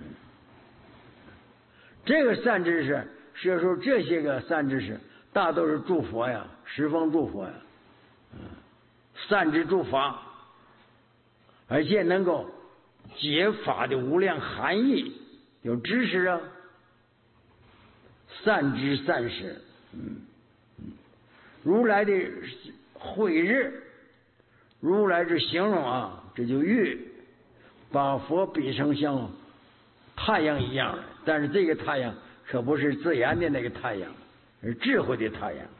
这个善知识，是说这些个善知识大都是诸佛呀，十方诸佛呀，善知诸法，而且能够解法的无量含义，有知识啊，善知善识。嗯，如来的慧日，如来这形容啊，这就喻把佛比成像太阳一样，但是这个太阳可不是自然的那个太阳，是智慧的太阳，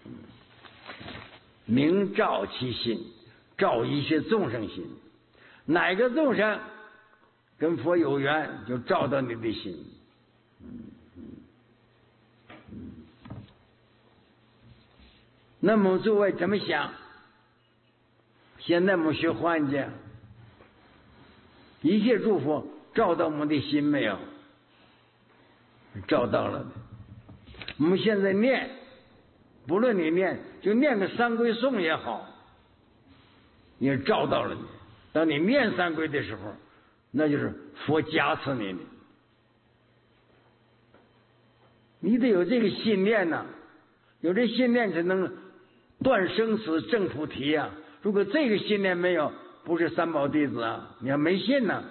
明照其心，照一切众生心，哪个众生跟佛有缘，就照到你的心。那么诸位怎么想？现在我们学幻境，一切诸佛照到我们的心没有？照到了的。我们现在念，不论你念，就念个三归颂也好，也照到了你。当你念三归的时候，那就是佛加持你的。你得有这个信念呐、啊，有这信念才能断生死证菩提呀、啊。如果这个信念没有，不是三宝弟子啊，你还没信呢。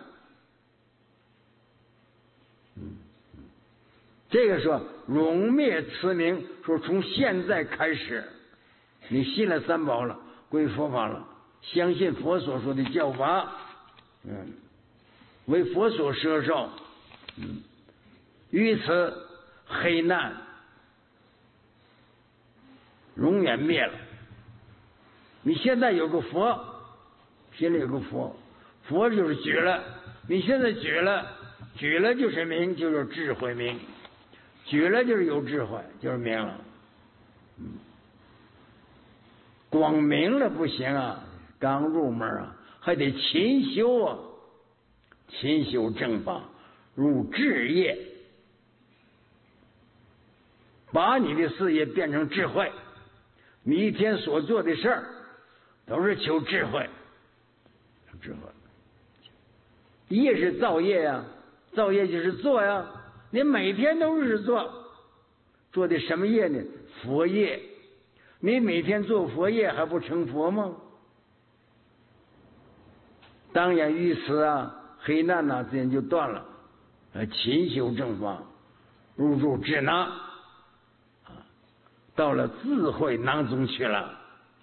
嗯，这个说永灭慈名，说从现在开始，你信了三宝了，归佛法了，相信佛所说的教法，嗯，为佛所摄受，嗯，于此黑难永远灭了。你现在有个佛，心里有个佛，佛就是觉了，你现在觉了，觉了就是明，就是智慧明，觉了就是有智慧，就是明了。嗯，光明了不行啊，刚入门啊，还得勤修啊，勤修正法，入智业，把你的事业变成智慧。你一天所做的事儿都是求智慧，智慧。业是造业呀、啊，造业就是做呀、啊。你每天都是做，做的什么业呢？佛业。你每天做佛业还不成佛吗？当然于此啊，黑难呐、啊，自然就断了。呃，勤修正法，入住智囊，啊，到了智慧囊中去了。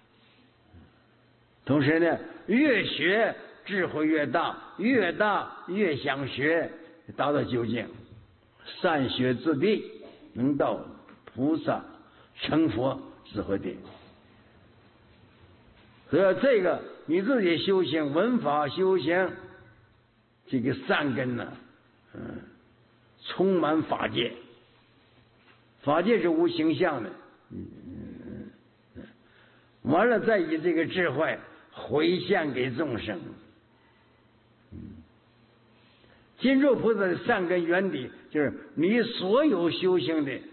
同时呢，越学智慧越大，越大越想学，达到究竟，善学自地，能到菩萨成佛智慧地。 所以这个你自己修行，闻法修行，这个善根呢，嗯，充满法界，法界是无形象的，嗯嗯嗯，完了再以这个智慧回向给众生。嗯，金柱菩萨的善根原底就是你所有修行的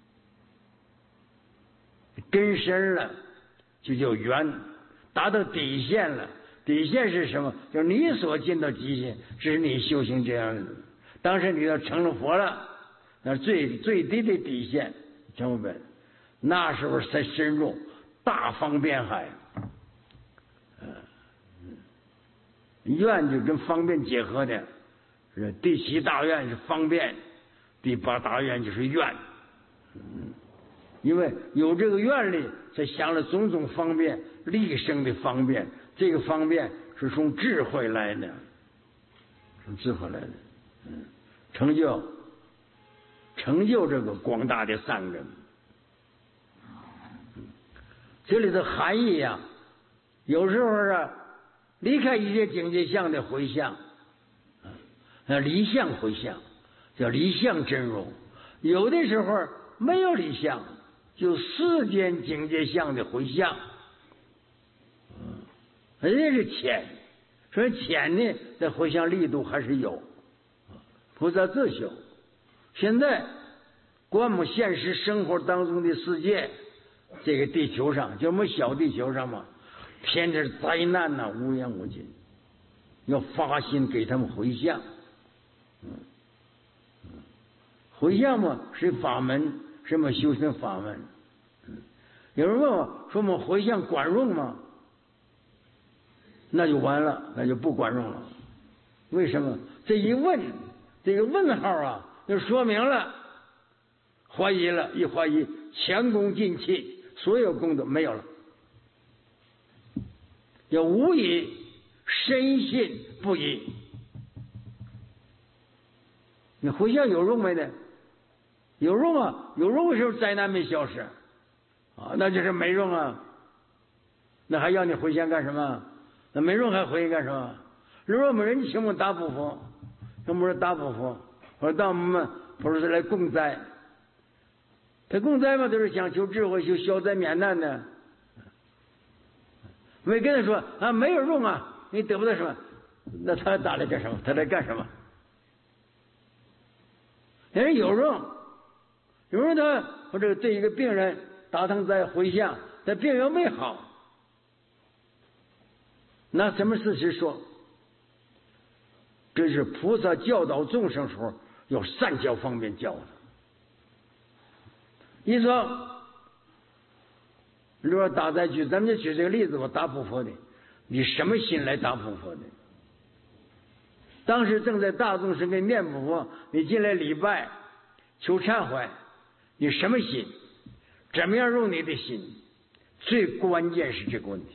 根深了，就叫缘，达到底线了。底线是什么？就是你所尽到极限，只是你修行这样子。当时你要成了佛了，那最最低的底线成本，那时候才深入大方便海。愿就跟方便结合的，是第七大愿是方便，第八大愿就是愿。嗯，因为有这个愿力，才想了种种方便，立生的方便。这个方便是从智慧来的，从智慧来的，嗯，成就成就这个广大的善根。这里的含义呀、啊，有时候啊，离开一些境界相的回向，啊，离相回向，叫离相真如；有的时候没有离相，就世间境界相的回向。人家是浅，所以浅呢，在回向力度还是有，菩萨自修。现在观我们现实生活当中的世界，这个地球上，就我们小地球上嘛，天天灾难呐、啊，无缘无尽，要发心给他们回向。嗯，回向嘛是法门，什么修行法门？嗯，有人问我说我们回向管用吗？那就完了，那就不管用了。为什么？这一问，这个问号啊，就说明了怀疑了，一怀疑，前功尽弃，所有功德没有了。要无疑，深信不疑。你回向有用没的？有用啊，有用的时候灾难没消失啊，那就是没用啊。那还要你回向干什么？那没用还回去干什么？如果没人请我们打补佛，那不是打补佛，我说到我们不是来供灾，他供灾嘛，都是想求智慧、求消灾免难的。没跟他说啊，没有用啊，你得不到什么，那他打来干什么？他来干什么？人有用，有人他或者对一个病人打通灾回向，但病人没好。那什么事实说？这是菩萨教导众生时候要善教方便教的。你说，如果打灾举，咱们就举这个例子吧，打补佛的，你什么心来打补佛的？当时正在大众生跟念补佛，你进来礼拜求忏悔，你什么心？怎么样用你的心？最关键是这个问题。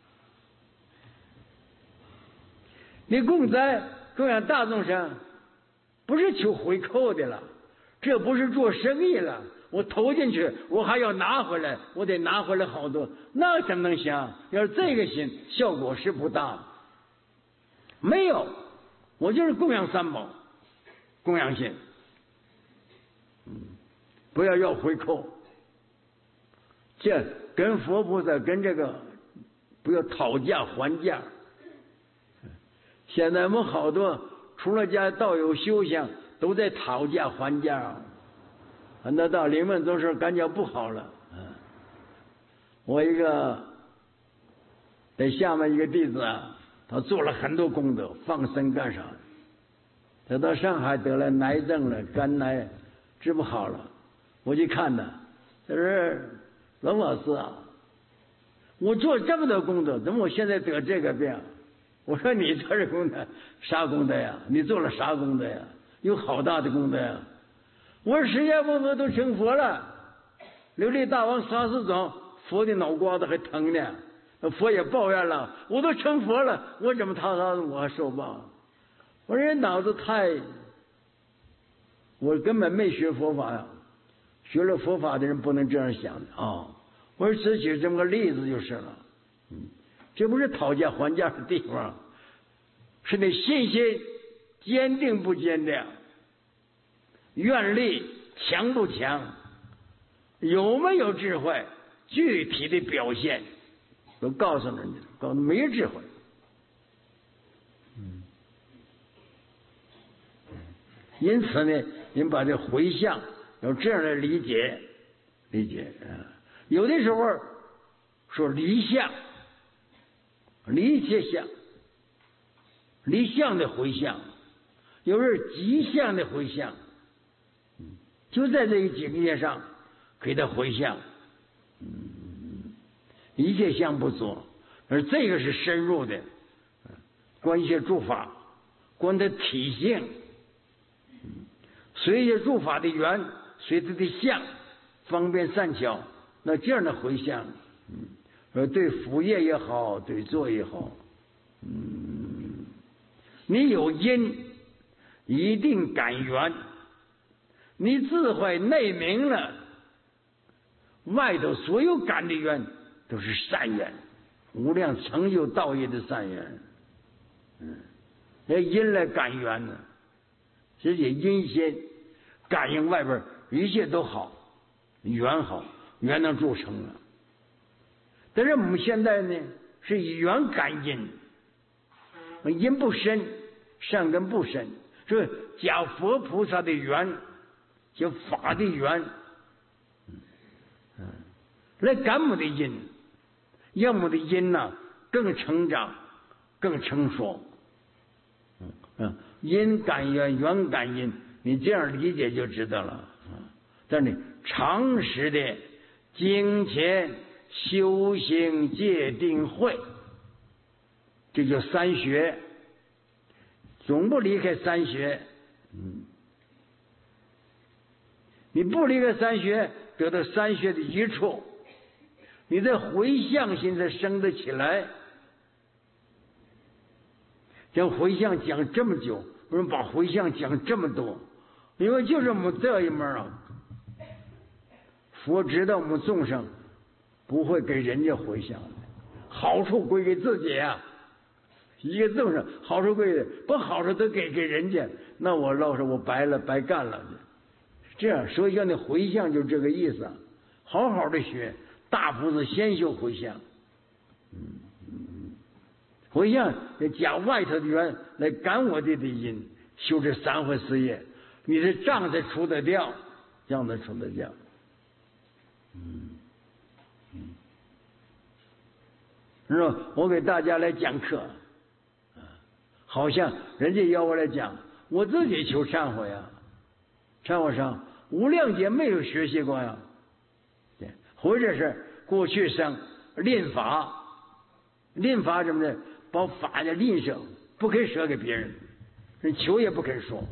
你供灾供养大众生，不是求回扣的了，这不是做生意了。我投进去，我还要拿回来，我得拿回来好多，那怎么能行？要是这个心，效果是不大。没有，我就是供养三宝，供养心，嗯，不要要回扣。这跟佛菩萨跟这个不要讨价还价。现在我们好多除了家道友修行，都在讨价还价。很多道理们都是感觉不好了。我一个在下面一个弟子啊，他做了很多功德，放生干啥？他到上海得了癌症了，肝癌治不好了。我去看他，他说：“龙老师啊，我做这么多功德，怎么我现在得这个病？”我说：“你做这功德啥功德呀？你做了啥功德呀？有好大的功德呀！”我说：“释迦牟尼都成佛了，琉璃大王沙师长佛的脑瓜子还疼呢，佛也抱怨了，我都成佛了，我怎么他他我还受报？”我说：“人脑子太……我根本没学佛法呀，学了佛法的人不能这样想的啊！”我说：“只举这么个例子就是了。”嗯， 这不是讨价还价的地方，是那信心坚定不坚定，愿力强不强，有没有智慧，具体的表现都告诉人家，告诉没有智慧。嗯，因此呢，您把这回向要这样来理解，理解啊。有的时候说离相，离切相，离相的回向，有时候极相的回向，就在这个境界上给他回向。嗯，一切相不做，而这个是深入的，观一些诸法，观它体性，随着诸法的缘，随它的相，方便善巧。那这样的回向，嗯，而对福业也好，对作也好，嗯，你有因，一定感缘，你智慧内明了，外头所有感的缘都是善缘，无量成就道业的善缘。嗯，那因来感缘呢，直接因先感应外边一切都好，缘好，缘能铸成了。但是我们现在呢，是以缘感因，因不深，善根不深，是假佛菩萨的缘，叫法的缘，嗯，来感我们的因，让我们的因呢、啊、更成长，更成熟。嗯嗯，因感缘，缘感因，你这样理解就知道了。嗯，但是常识的精勤修行戒定慧，这叫三学，总不离开三学。嗯，你不离开三学，得到三学的益处，你的回向心才生得起来。讲回向讲这么久，为什么把回向讲这么多？因为就是我们这一门啊，佛知道我们众生不会给人家回向的，好处归给自己啊。一个众生好处归给，把好处都给给人家，那我老实我白了白干了。这样，所以叫那回向就是这个意思。好好的学，大菩萨先修回向。嗯。回向讲外头的缘来感我的的因，修这三回四业，你的账才出得掉，账才出得掉。嗯嗯，是吧？我给大家来讲课，好像人家要我来讲，我自己求忏悔啊，忏悔上无量劫没有学习过呀，对，或者是过去生吝法，吝法什么的。把法的吝啬不肯舍给别人，人求也不肯说，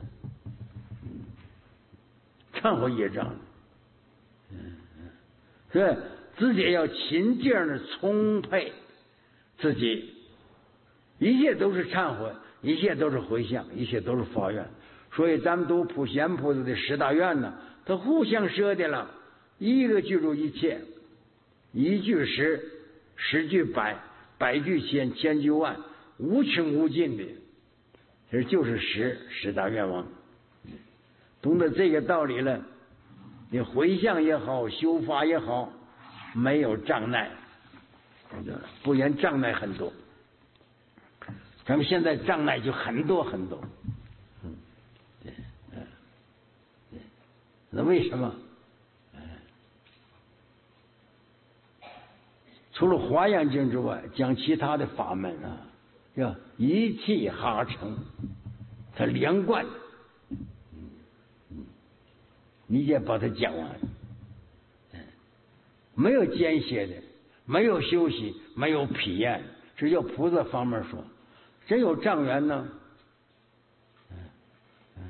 忏悔业障。嗯嗯，所以自己要勤劲的充沛自己，一切都是忏悔，一切都是回向，一切都是发愿。所以咱们读普贤菩萨的十大愿呢，他互相舍的了，一个具足一切，一句十，十句百。百句千，千句万，无穷无尽的，这就是十十大愿望。懂得这个道理了，你回向也好，修法也好，没有障碍，不然障碍很多。咱们现在障碍就很多很多。嗯，对，嗯，对，那为什么？除了华严经之外，讲其他的法门啊，要一气哈成，它连贯，嗯嗯，你也把它讲完，嗯，没有间歇的，没有休息，没有疲厌，只有菩萨方面说，真有障缘呢，嗯嗯，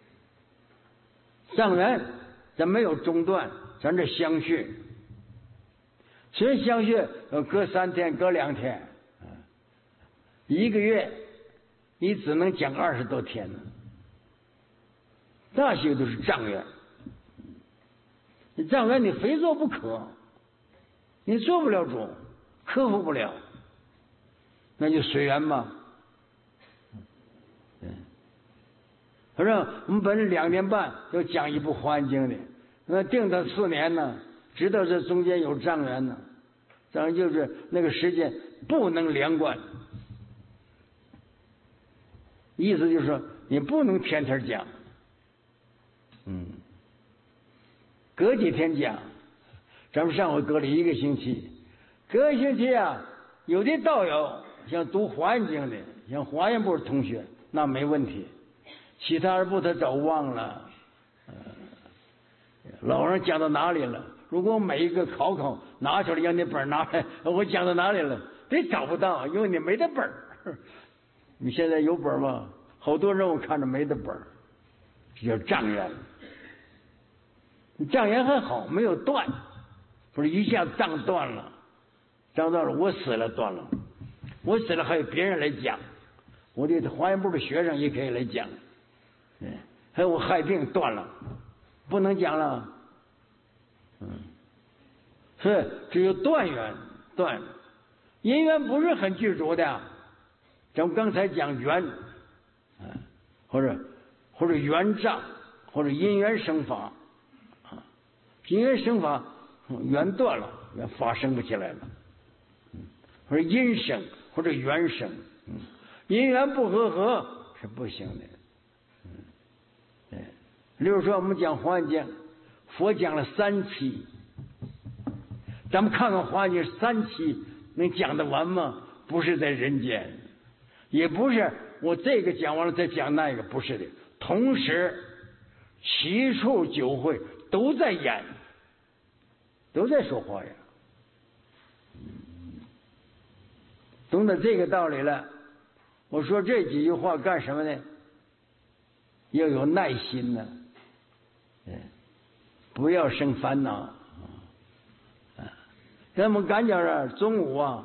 障缘咱没有中断，咱这相续。其实相续隔三天，隔两天，一个月你只能讲二十多天呢。那些都是障缘，你障缘你非做不可，你做不了主，克服不了。 那就随缘吧。嗯，反正我们本来两年半要讲一部《华严经》的，那定到四年呢，知道这中间有障缘呢，障缘就是那个时间不能连贯，意思就是说你不能天天讲，嗯，隔几天讲。咱们上回隔了一个星期，隔个星期啊，有的道友像读《华严经》的，像华严部的同学，那没问题。其他人部他早忘了，呃，老人讲到哪里了？如果每一个考考拿出来，让你本拿来，我讲到哪里了？得找不到，因为你没得本儿。你现在有本吗？好多人我看着没得本儿，这叫障缘。障缘还好，没有断。不是一下障断了，障断了，我死了断了，我死了还有别人来讲，我的华严部的学生也可以来讲，嗯，还有我害病断了，不能讲了，嗯，所以只有断缘断，因缘不是很具足的，咱们刚才讲缘，啊，或者或者缘障，或者因缘生法，啊，因缘生法。缘断了，缘法生不起来了，或者因生或者缘生，因缘不和合是不行的。嗯，对，例如说我们讲《华严经》，佛讲了三期，咱们看看《华严经》三期能讲得完吗？不是在人间，也不是我这个讲完了再讲那个，不是的，同时七处九会都在演。都在说话呀，懂得这个道理了。我说这几句话干什么呢？要有耐心呢，不要生烦恼。啊，咱们赶讲着中午啊，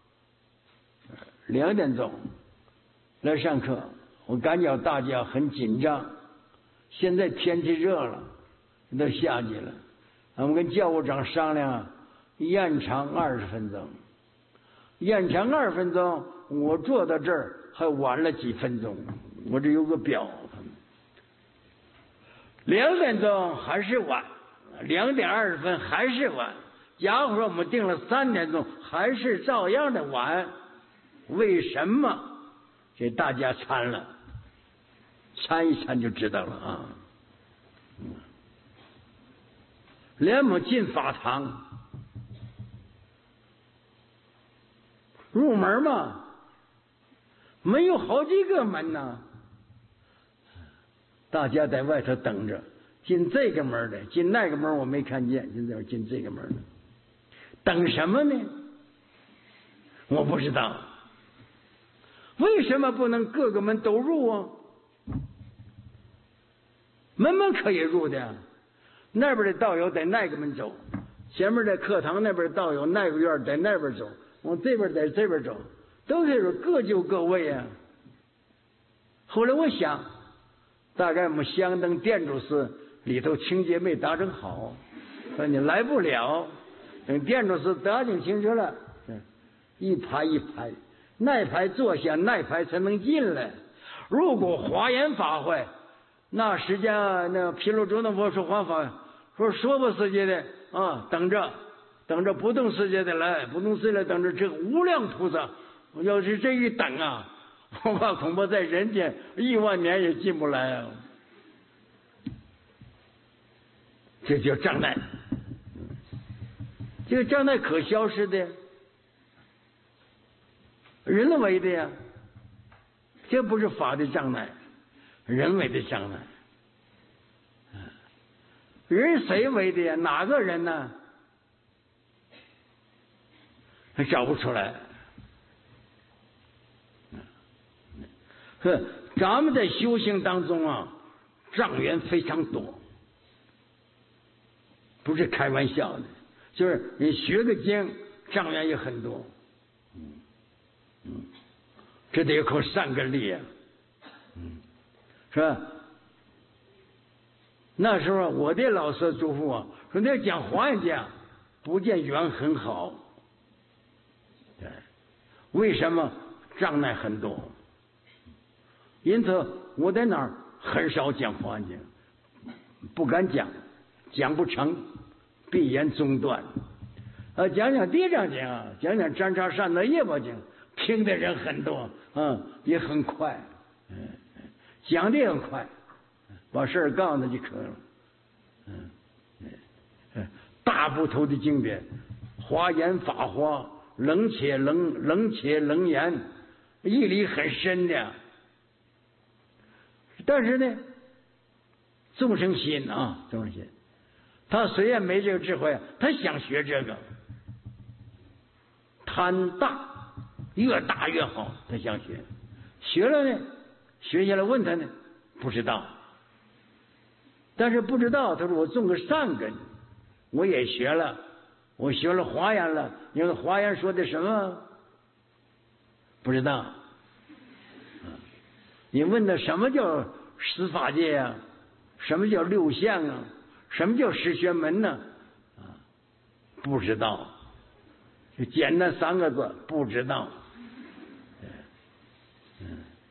两点钟来上课，我感觉大家很紧张。现在天气热了，都夏季了。我们跟教务长商量，延长二十分钟，延长二十分钟，我坐到这儿还晚了几分钟，我这有个表，两点钟还是晚，两点二十分还是晚。假如说我们定了三点钟，还是照样的晚，为什么？给大家参了，参一参就知道了啊。嗯，连我进法堂入门嘛，没有好几个门呢，大家在外头等着进这个门的，进那个门我没看见，现在进这个门的，等什么呢？我不知道，为什么不能各个门都入啊？门门可以入的，那边的道友在那个门走，前面的课堂那边的道友那个院在那边走，往这边在这边走，都是各就各位啊。后来我想，大概我们香灯殿主寺里头清洁没打整好，说你来不了，等殿主寺打整清楚了，一排一排，那排坐下，那排才能进来。如果华严法会，那时间那毗卢遮那佛说法法说说不世界的啊，等着等着不动世界的来，不动世界等着这个无量菩萨，要是这一等啊，我怕恐怕在人间一万年也进不来啊。这叫障碍，这个障碍可消失的，人为的呀，这不是法的障碍，人为的障碍。人谁为的呀？哪个人呢？还找不出来。呵，咱们在修行当中啊，障缘非常多，不是开玩笑的，就是你学个经，障缘也很多。嗯嗯，这得靠善根力啊。嗯，是吧？那时候我的老师嘱咐我说：“你要讲华严经，不见缘很好。”对，为什么？ 障碍很多。因此我在那儿很少讲华严经，不敢讲，讲不成，闭眼中断。呃，讲讲地藏经啊，讲讲占察善的业报经，听的人很多，嗯，也很快，嗯，讲的也很快，把事儿告诉他就可以了，嗯，嗯，大部头的经典，华严法华，冷且冷，冷且冷言，义理很深的。但是呢，众生心啊，众生心，他虽然没这个智慧，他想学这个，贪大，越大越好，他想学，学了呢，学下来问他呢，不知道，但是不知道，他说我种个善根，我也学了，我学了华严了，因为华严说的什么？不知道。你问他什么叫十法界啊？什么叫六相啊？什么叫十玄门呢？啊，不知道，就简单三个字，不知道。嗯，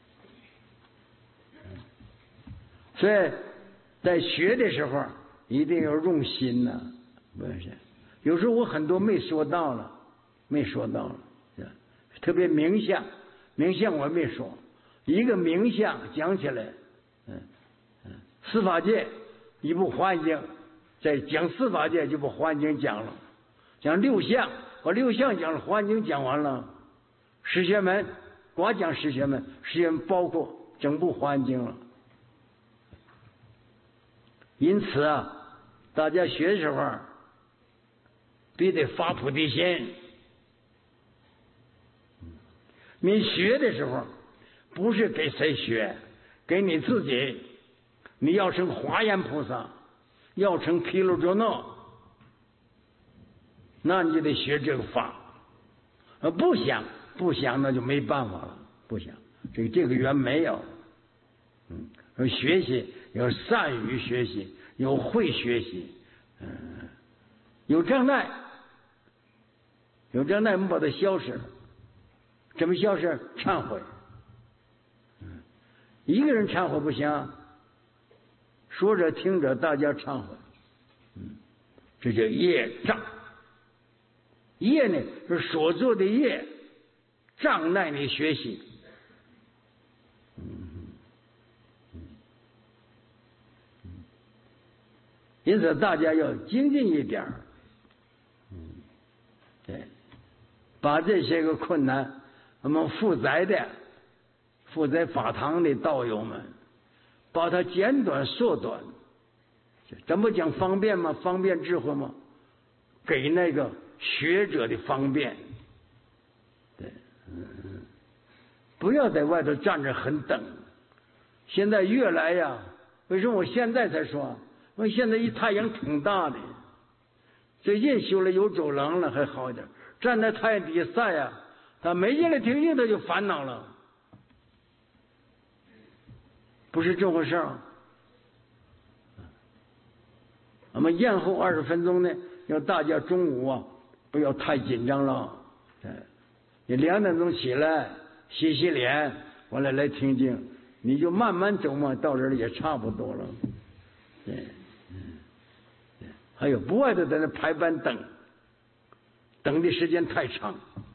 所以在学的时候一定要用心呐、啊，不是？有时候我很多没说到了，没说到了，特别名相，名相我没说。一个名相讲起来，嗯嗯，四法界一部华严经，在讲四法界就把华严经讲了，讲六相，把六相讲了，华严经讲完了，十玄门光讲十玄门，十玄门包括整部华严经了。因此啊，大家学的时候必得发菩提心。你学的时候不是给谁学，给你自己。你要成华严菩萨，要成毗卢遮那，那你就得学这个法。呃，不想不想那就没办法了，不想这个这个缘没有。嗯，而学习要善于学习，要会学习。嗯，有障碍，有障碍我们把它消失了。怎么消失？忏悔。嗯，一个人忏悔不行，说着听着大家忏悔。嗯，这叫业障。业呢是所做的业，障碍你学习。嗯嗯嗯，因此大家要精进一点。嗯，对，把这些个困难。我们负载的、负载法堂的道友们，把它简短缩短。怎么讲方便吗？方便智慧吗？给那个学者的方便。对，嗯，不要在外头站着很等。现在越来呀，为什么我现在才说？因为现在一太阳挺大的，最近修了有走廊了，还好一点。站在太阳底下晒呀。他没进来听经，他就烦恼了，不是这回事儿。我们延后二十分钟呢，要大家中午啊不要太紧张了。你两点钟起来洗洗脸，完了来听经，你就慢慢走嘛，到这儿也差不多了。对，嗯，还有不外头在那排班等，等的时间太长。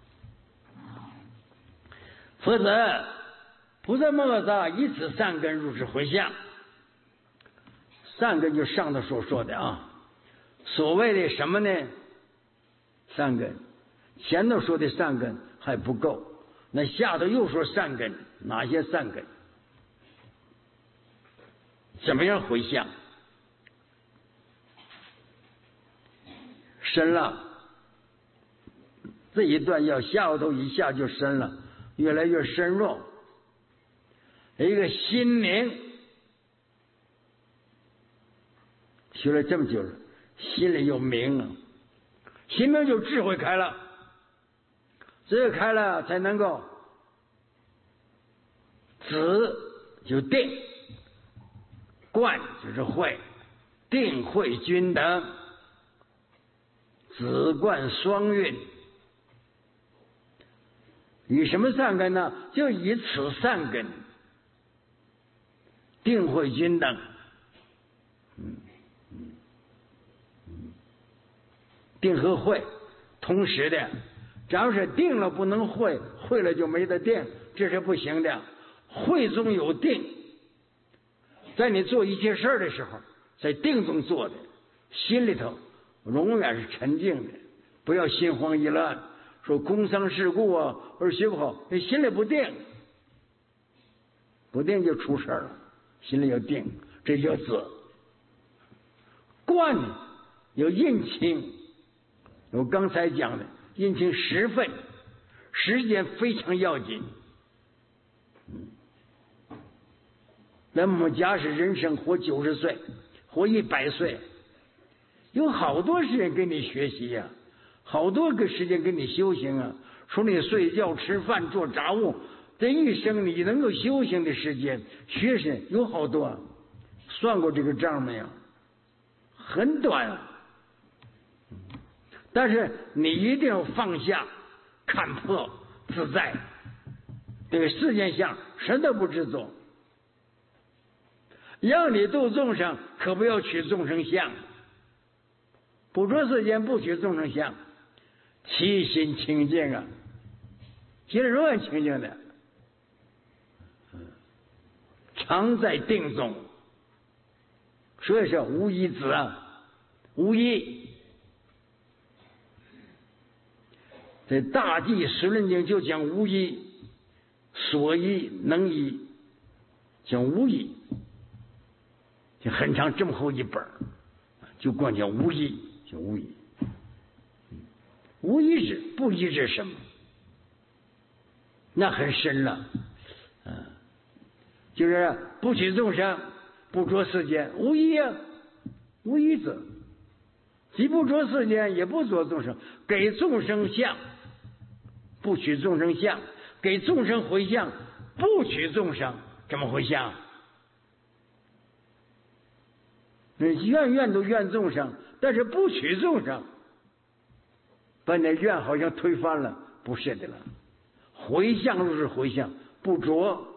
否则，菩萨摩诃萨以此善根入世回向。善根就上头所说的啊，所谓的什么呢？善根，前头说的善根还不够，那下头又说善根，哪些善根？怎么样回向？深了，这一段要下头一下就深了。越来越深入，一个心灵学了这么久了，心里有明了，心明就智慧开了，智慧开了才能够止就定，观就是慧，定慧均等，止观双运。 以什么善根呢？就以此善根，定慧均等。嗯嗯嗯，定和慧同时的，只要是定了不能慧，慧了就没得定，这是不行的。慧中有定，在你做一切事儿的时候，在定中做的，心里头永远是沉静的，不要心慌意乱，说工伤事故啊，或者学不好，你心里不定，不定就出事了。心里要定，这叫子。观有印情，我刚才讲的印情十分，时间非常要紧。嗯，那么假使人生活九十岁，活一百岁，有好多时间跟你学习呀、啊，好多个时间跟你修行啊。除你睡觉、吃饭、做杂物，这一生你能够修行的时间，学习有好多。算过这个账没有？很短啊。但是你一定要放下，看破自在，这个世间相什都不执着。要你度众生，可不要取众生相。不着世间，不取众生相，其心清净啊，心里永远清净的，常在定中。所以说无一子啊，无一。在大地十论经就讲无一，所依能依，讲无一，就很长，这么厚一本，就光讲无一，就无一。无一是不一是什么？那很深了，嗯，就是不取众生，不着世间，无一啊，无一者，既不着世间，也不着众生，给众生相，不取众生相，给众生回向，不取众生，怎么回向？愿愿都愿众生，但是不取众生，把那愿好像推翻了，不是的了。回向就是回向，不着。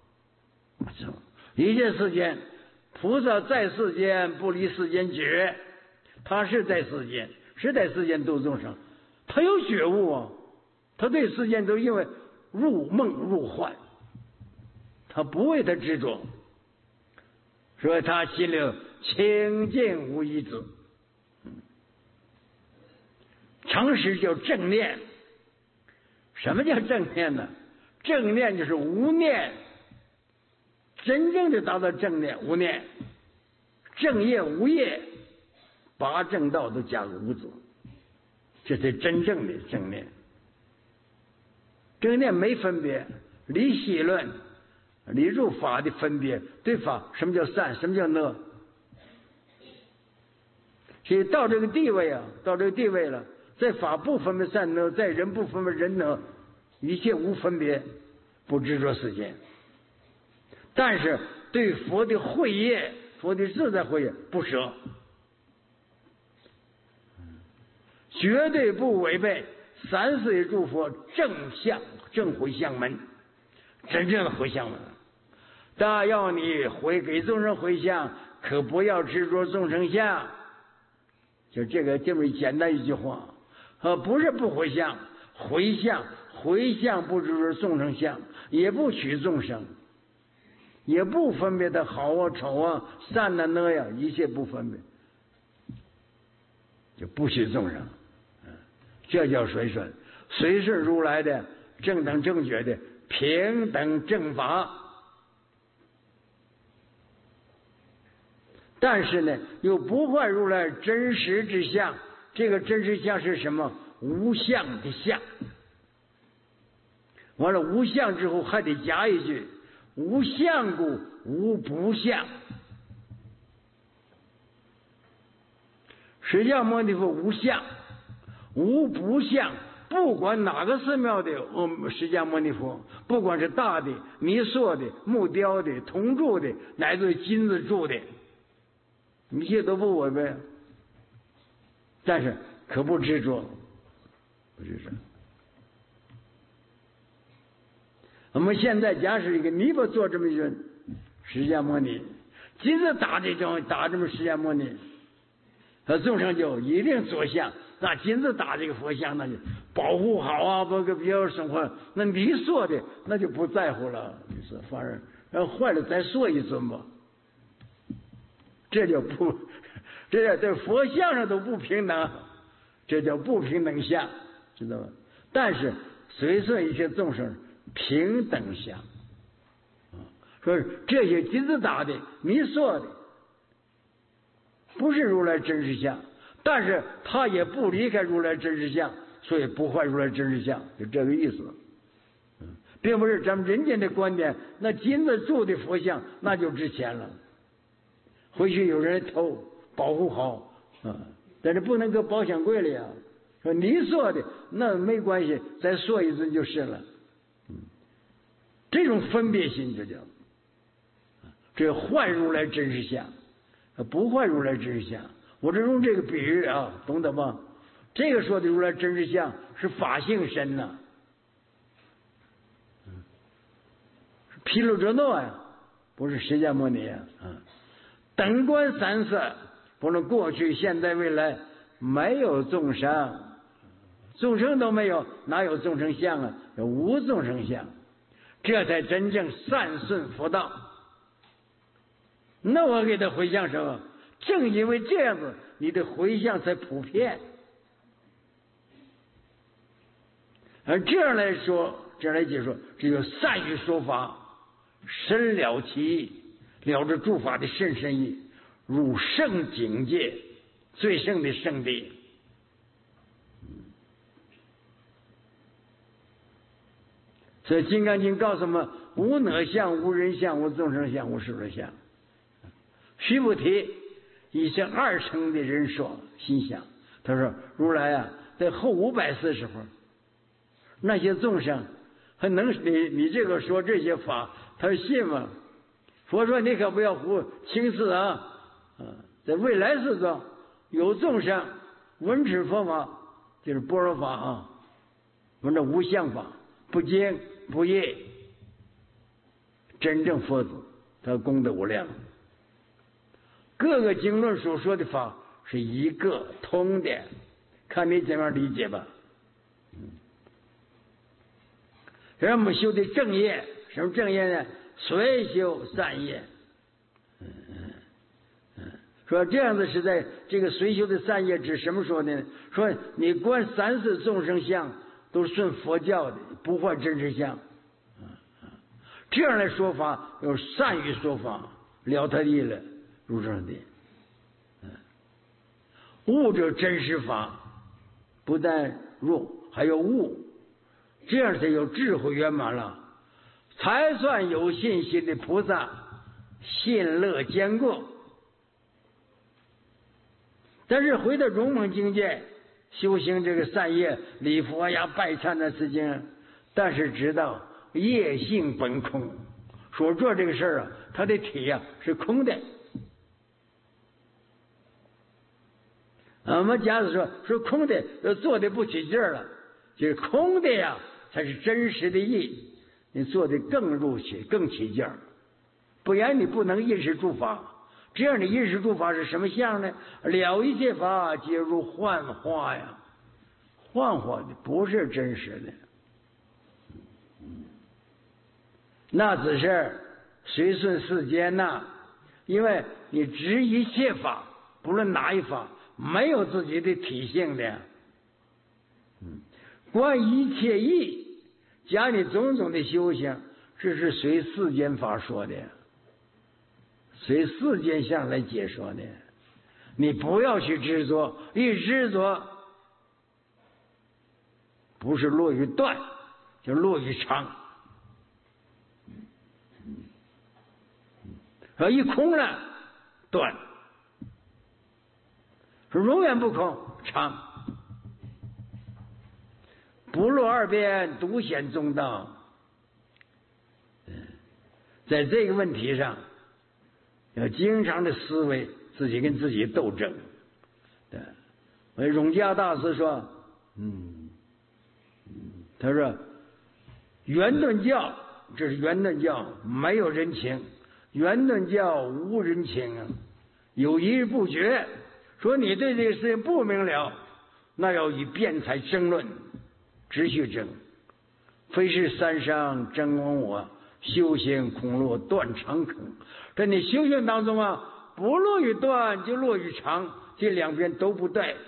一切世间，菩萨在世间不离世间觉，他是在世间，是在世间度众生，他有觉悟啊，他对世间都因为入梦入幻，他不为他执着，所以他心里清净无一子。常识叫正念。什么叫正念呢？正念就是无念，真正的达到正念无念，正业无业，八正道都加个无字，这是真正的正念。正念没分别，离习论，离入法的分别，对法什么叫善，什么叫恶？所以到这个地位啊，到这个地位了，在法不分别善恶，在人不分别人恶，一切无分别，不执着世间。但是对佛的慧业，佛的自在慧业不舍，绝对不违背三世一诸佛正向正回向门，真正的回向门。但要你回给众生回向，可不要执着众生相。就这个这么简单一句话，呃，不是不回向，回向回向不执着众生相，也不取众生，也不分别的好啊丑啊善啊恶呀，一切不分别，就不取众生，这叫随顺，随顺如来的正等正觉的平等正法。但是呢，又不坏如来真实之相。这个真实相是什么？无相的相。完了，无相之后还得加一句：无相故无不相。释迦牟尼佛无相，无不相。不管哪个寺庙的嗯，释迦牟尼佛，不管是大的、泥塑的、木雕的、铜铸的，乃至金子铸的，一切都不违背，但是可不执着，不执着。 我们现在假使一个尼泊做这么一个释迦牟尼，金子打这种打这么释迦牟尼，和众生就一定做相，那金子打这个佛像，那就保护好啊，不个别人生活。那你说的那就不在乎了，你说反而然后坏了再说一尊吧，这就不，这叫在佛像上都不平等，这叫不平等相，知道吧？但是随顺一切众生平等相，说这些金子打的你说的不是如来真实相，但是他也不离开如来真实相，所以不坏如来真实相，就这个意思。并不是咱们人间的观点，那金子铸的佛像那就值钱了，回去有人偷保护好啊，但是不能搁保险柜里啊。说你说的那没关系，再说一次就是了。嗯，这种分别心就叫这坏如来真实相，不坏如来真实相。我这用这个比喻啊，懂得吗？这个说的如来真实相是法性身呐、啊。毗卢遮那呀，不是释迦牟尼啊！啊，等观三色，不论过去、现在、未来，没有众生，众生都没有，哪有众生相啊？有无众生相，这才真正善顺佛道。那我给他回向什么？正因为这样子，你的回向才普遍。而这样来说，这样来解说，这就善于说法。深了其意，了知诸法的甚深意，入圣境界，最胜的圣地。所以《金刚经》告诉我们：无我相、无人相、无众生相、无寿者相。须菩提以这二乘的人说心想，他说：如来啊，在后五百四十会，那些众生还能你你这个说这些法。他说信吗？佛说你可不要胡轻视啊！啊，在未来世中有众生闻持佛法，就是般若法啊，闻着无相法，不惊不业，真正佛子，他功德无量。各个经论所说的法是一个通的，看你怎样理解吧。嗯，让我们修的正业。什么正业呢？随修善业。嗯嗯嗯，说这样子是在这个随修的善业指什么说呢？说你观三世众生相都顺佛教的，不坏真实相。这样来说法，有善于说法，了他地了，入正地。悟者真实法，不但入，还有悟，这样才有智慧圆满了。才算有信心的菩萨，信乐坚固。但是回到入门境界，修行这个善业、礼佛呀、拜忏的事情，但是知道业性本空，说做这个事儿啊，他的体呀、啊、是空的。我们假如说说空的，做的不起劲儿了，就是空的呀，才是真实的意。你做的更入起，更起劲儿，不然你不能因时住法。这样的因时住法是什么相呢？了一切法皆如幻化呀，幻化的不是真实的，那只是随顺世间呐。因为你执一切法，不论哪一法，没有自己的体性的。嗯，观一切义。讲你种种的修行，这是随世间法说的，随世间相来解说的。你不要去执着，一执着，不是落于断，就落于常。说一空了，断；说永远不空，常。不落二边，独显中道。在这个问题上，要经常的思维，自己跟自己斗争。对，我永嘉大师说，嗯，他说，圆顿教这是圆顿教，没有人情。圆顿教无人情啊，有一日不决，说你对这个事情不明了，那要以辩才争论，只许争。非是三商争亡我，修行恐落断长坑。在你修行当中啊，不落于断就落于长，这两边都不对。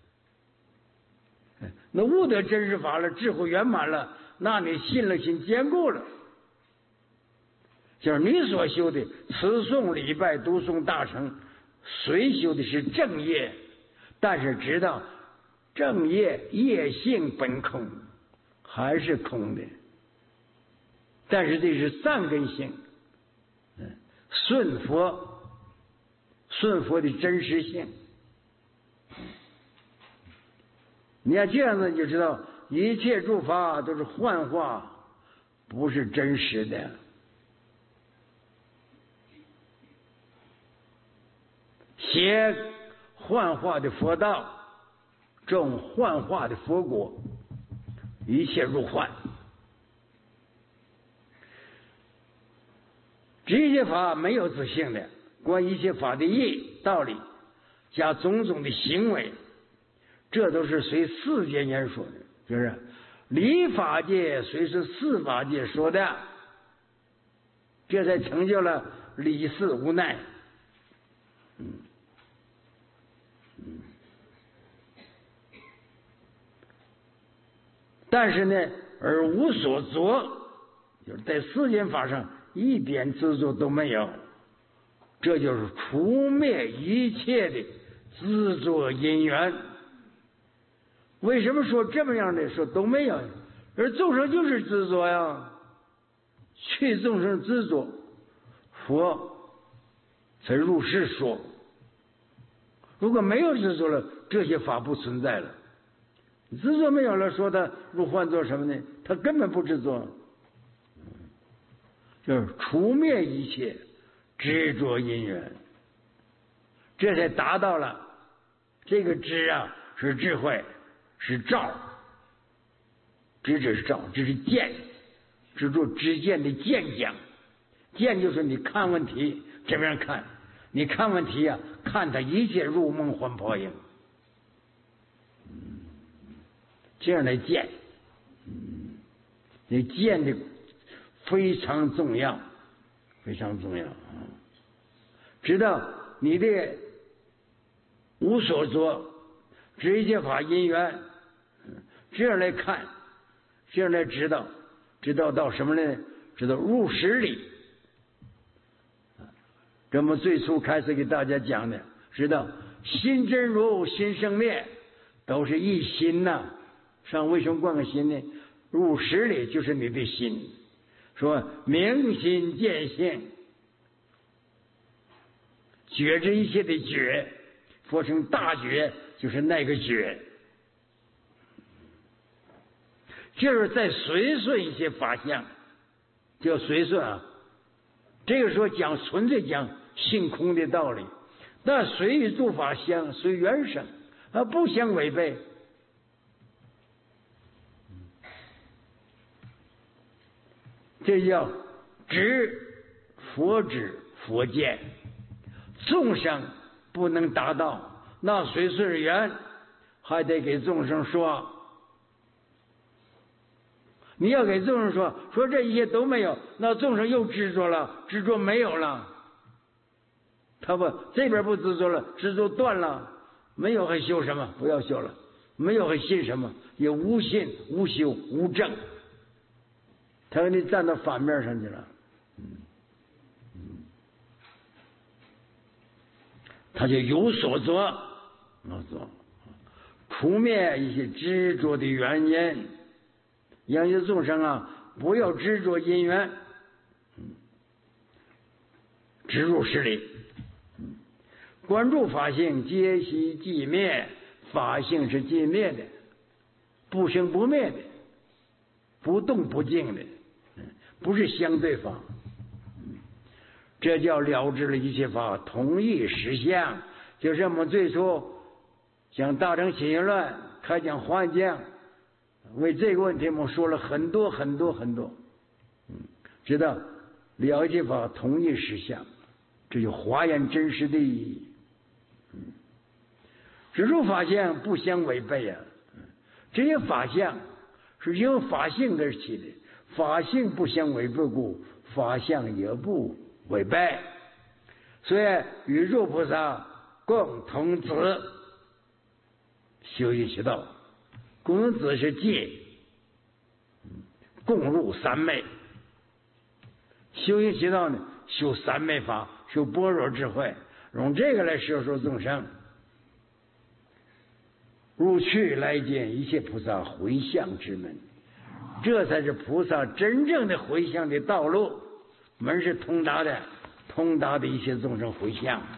那悟得真实法了，智慧圆满了，那你信了心坚固了，就是你所修的持诵礼拜读诵大乘，虽修的是正业，但是知道正业业性本空，还是空的。但是这是善根性，顺佛，顺佛的真实性。你要这样子，你就知道一切诸法都是幻化，不是真实的。写幻化的佛道，种幻化的佛果，一切入幻。这些法没有自性的，关于一切法的义道理，加种种的行为，这都是随世间人说的，就是理法界虽是四法界说的，这才成就了理事无奈。嗯嗯，但是呢，而无所着，就是在世间法上一点执着都没有，这就是除灭一切的执着因缘。为什么说这么样的说都没有？而众生就是执着呀，去众生执着，佛才入世说。如果没有执着了，这些法不存在了。执着没有了，说他入幻做什么呢？他根本不执着，就是除灭一切执着因缘，这才达到了这个知啊，是智慧，是照，知只是照，这是见，执着知见的见讲。见就是你看问题怎么样看，你看问题啊，看他一切入梦幻泡影，这样来见，你见的非常重要，非常重要啊！知道你的无所着，知一切法因缘，这样来看，这样来知道，知道到什么呢？知道入实理。这么最初开始给大家讲的，知道心真如心生灭，都是一心呐、啊。上为什么灌个心呢？入实理就是你的心，说明心见性，觉知一切的觉，佛成大觉，就是那个觉，就是在随顺一些法相，叫随顺啊。这个时候讲纯粹讲性空的道理，但随与诸法相，随缘生，而不相违背。这叫知佛知佛见，众生不能达到，那随顺缘还得给众生说。你要给众生说，说这一切都没有，那众生又执着了，执着没有了，他不这边不执着了，执着断了，没有还修什么？不要修了，没有还信什么？也无信无修无正，他给你站到反面上去了，嗯嗯，他就有所着，有所除灭一些执着的原因。让一些众生啊，不要执着因缘，直入实理，关注法性，皆悉即灭。法性是即灭的，不生不灭的，不动不静的，不是相对法。这叫了知了一切法同一实相。就是我们最初讲大乘起因论，开讲华严经，为这个问题我们说了很多很多很多，嗯， 知道了解法同一实相，这就华严真实的意义。指出法相不相违背啊，这些法相是由法性而起的，法性不相违背故，法相也不违背。所以与诸菩萨共同子，修习其道。共同子是戒，共入三昧。修习其道呢，修三昧法，修般若智慧，用这个来摄受众生。入去来见一切菩萨回向之门，这才是菩萨真正的回向的道路。门是通达的，通达的一切众生回向。